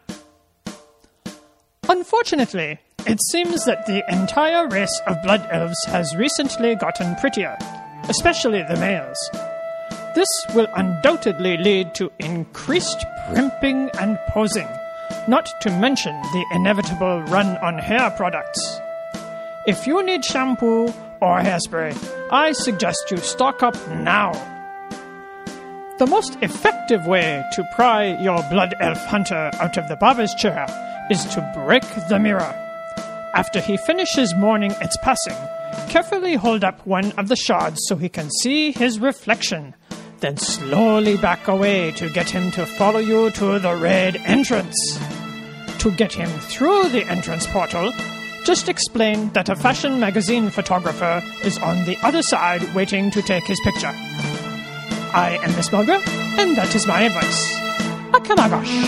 Unfortunately, it seems that the entire race of blood elves has recently gotten prettier, especially the males. This will undoubtedly lead to increased primping and posing, not to mention the inevitable run on hair products. If you need shampoo or hairspray, I suggest you stock up now. The most effective way to pry your blood elf hunter out of the barber's chair is to break the mirror. After he finishes mourning its passing, carefully hold up one of the shards so he can see his reflection, then slowly back away to get him to follow you to the raid entrance. To get him through the entrance portal, just explain that a fashion magazine photographer is on the other side waiting to take his picture. I am Miss Mulgrew, and that is my advice. A kamagosh.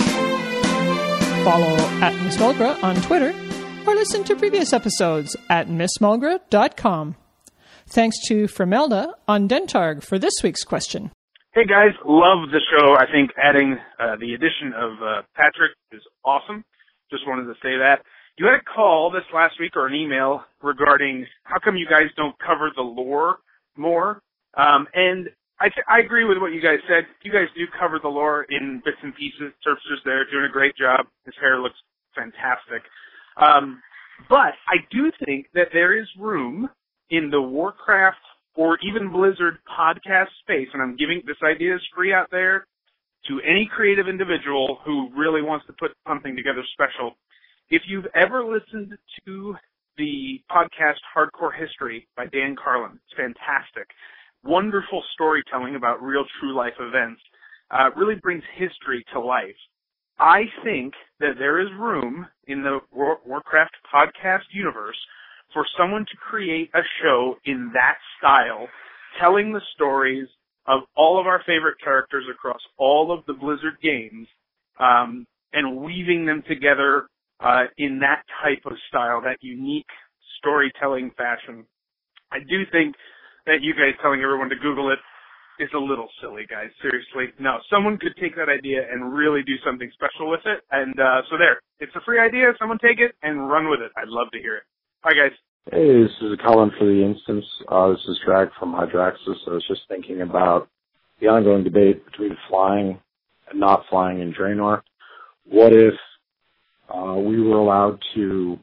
Follow at Miss Mulgrew on Twitter, or listen to previous episodes at miss mulgrew dot com. Thanks to Fermelda on Dentarg for this week's question. Hey guys, love the show. I think adding uh, the addition of uh, Patrick is awesome. Just wanted to say that. You had a call this last week or an email regarding how come you guys don't cover the lore more. Um, and I, th- I agree with what you guys said. You guys do cover the lore in bits and pieces. Terpster's there doing a great job. His hair looks fantastic. Um, but I do think that there is room in the Warcraft or even Blizzard podcast space, and I'm giving this idea is free out there to any creative individual who really wants to put something together special. If you've ever listened to the podcast Hardcore History by Dan Carlin, it's fantastic. Wonderful storytelling about real true life events. Uh, really brings history to life. I think that there is room in the War- Warcraft podcast universe for someone to create a show in that style, telling the stories of all of our favorite characters across all of the Blizzard games, um, and weaving them together uh, in that type of style, that unique storytelling fashion. I do think that you guys telling everyone to Google it is a little silly, guys. Seriously. No, someone could take that idea and really do something special with it. And uh, so there, it's a free idea. Someone take it and run with it. I'd love to hear it. Bye, guys. Hey, this is Colin for the instance. Uh, this is Drag from Hydraxis. I was just thinking about the ongoing debate between flying and not flying in Draenor. What if uh, we were allowed to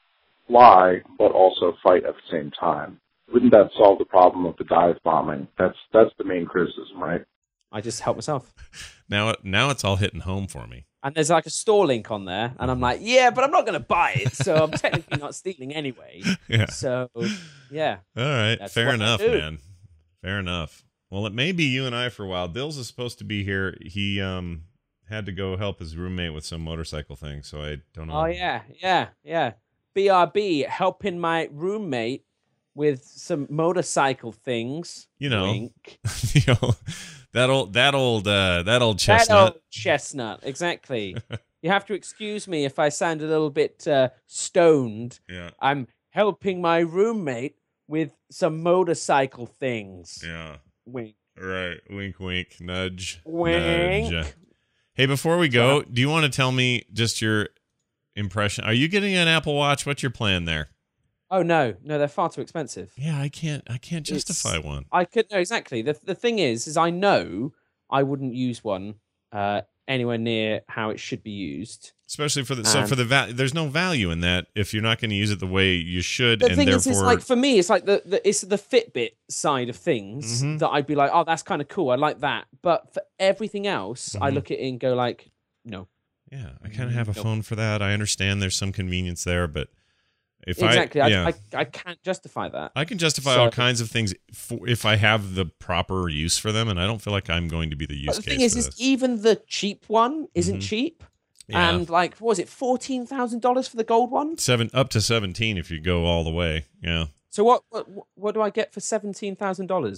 fly but also fight at the same time? Wouldn't that solve the problem of the dive bombing? That's that's the main criticism, right? I just help myself. Now, now it's all hitting home for me. And there's like a store link on there, and I'm like, yeah, but I'm not going to buy it, so I'm technically not stealing anyway. Yeah. So, yeah. All right. That's Fair what I enough, do. man. Fair enough. Well, it may be you and I for a while. Dills is supposed to be here. He um had to go help his roommate with some motorcycle thing, so I don't know. Oh, yeah, yeah, yeah. B R B, helping my roommate with some motorcycle things. You know, Wink. you know that old that old uh, that old That chestnut. old chestnut, exactly. You have to excuse me if I sound a little bit uh, stoned. Yeah. I'm helping my roommate with some motorcycle things. Yeah. Wink. Right. Wink, wink. Nudge. Wink. Nudge. Hey, before we go, do you want to tell me just your impression? Are you getting an Apple Watch? What's your plan there? Oh no, no, they're far too expensive. Yeah, I can't. I can't justify It's- one. I could no exactly. The the thing is, is I know I wouldn't use one uh, anywhere near how it should be used. Especially for the so And- for the va- there's no value in that if you're not going to use it the way you should, The and thing therefore is, it's like for me, it's like the, the it's the Fitbit side of things Mhm. that I'd be like, oh, that's kind of cool. I like that. But for everything else, I Mhm. look at it and go like, no. yeah, I kind of have a Nope. phone for that. I understand there's some convenience there, but if exactly. I I, yeah. I I can't justify that. I can justify So- all kinds of things for, if I have the proper use for them, and I don't feel like I'm going to be the use But the case thing is, for is this. even the cheap one isn't Mhm. cheap. Yeah. And like, what was it, fourteen thousand dollars for the gold one? Seven up to seventeen if you go all the way. Yeah. So what what what do I get for seventeen thousand dollars?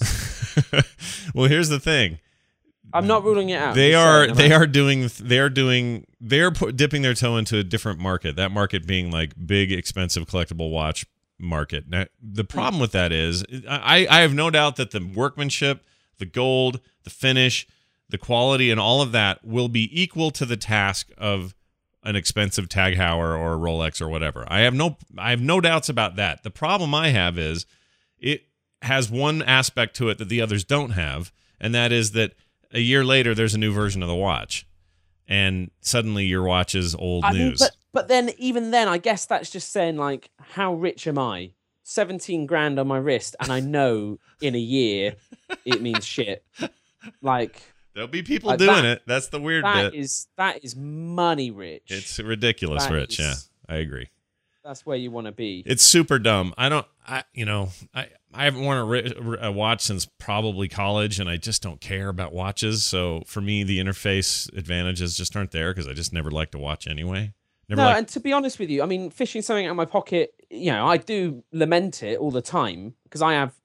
Well, here's the thing. I'm not ruling it out. They just are saying, I'm they not- are doing they are doing they're put, dipping their toe into a different market. That market being like big, expensive collectible watch market. Now, the problem with that is I I have no doubt that the workmanship, the gold, the finish, the quality, and all of that will be equal to the task of an expensive Tag Heuer or a Rolex or whatever. I have no I have no doubts about that. The problem I have is it has one aspect to it that the others don't have, and that is that a year later there's a new version of the watch, and suddenly your watch is old I mean, news. but but then even then, I guess that's just saying like, how rich am I? Seventeen grand on my wrist, and I know in a year it means shit. Like There'll be people like doing that- it. That's the weird that bit. is that is money rich. It's ridiculous, That Rich. is- Yeah, I agree. That's where you want to be. It's super dumb. I don't. I you know I I haven't worn a, ri- a watch since probably college, and I just don't care about watches. So for me, the interface advantages just aren't there because I just never liked to watch anyway. Never no, liked- and to be honest with you, I mean, fishing something out of my pocket, you know, I do lament it all the time because I have a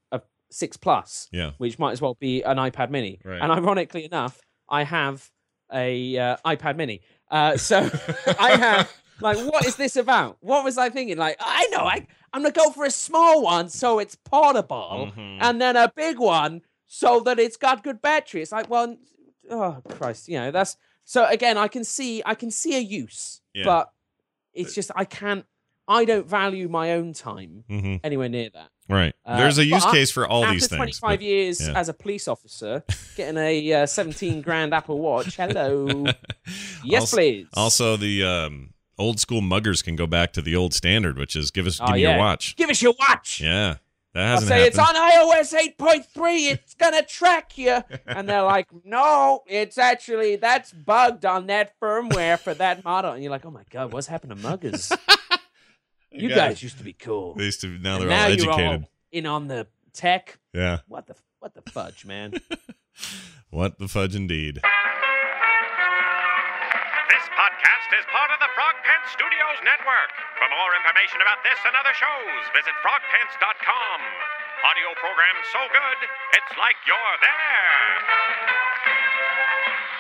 six Plus, Yeah. which might as well be an iPad Mini. Right. And ironically enough, I have a uh, iPad Mini. Uh, so I have like, what is this about? What was I thinking? Like, I know, I I'm gonna go for a small one so it's portable, Mhm. and then a big one so that it's got good battery. It's like, well, oh Christ, you know, that's so again, I can see I can see a use, Yeah. but it's just I can't. I don't value my own time Mhm. anywhere near that. Right. Uh, There's a use but case for all after these things. twenty-five but- years yeah. as a police officer, getting a uh, seventeen grand Apple Watch. Hello. Yes, also, please. Also, the um, old school muggers can go back to the old standard, which is give us Oh, give me yeah. your watch. Give us your watch. Yeah, that I'll hasn't say happened. it's on iOS eight point three. It's gonna track you, and they're like, "No, it's actually that's bugged on that firmware for that model." And you're like, "Oh my god, what's happened to muggers? You guys- guys used to be cool. They used to. Now And they're now all you're educated. all in on the tech. Yeah. What the what the fudge, man? What the fudge, indeed. This podcast is part of the Frog Pants Studios Network. For more information about this and other shows, visit frog pants dot com. Audio program so good, it's like you're there.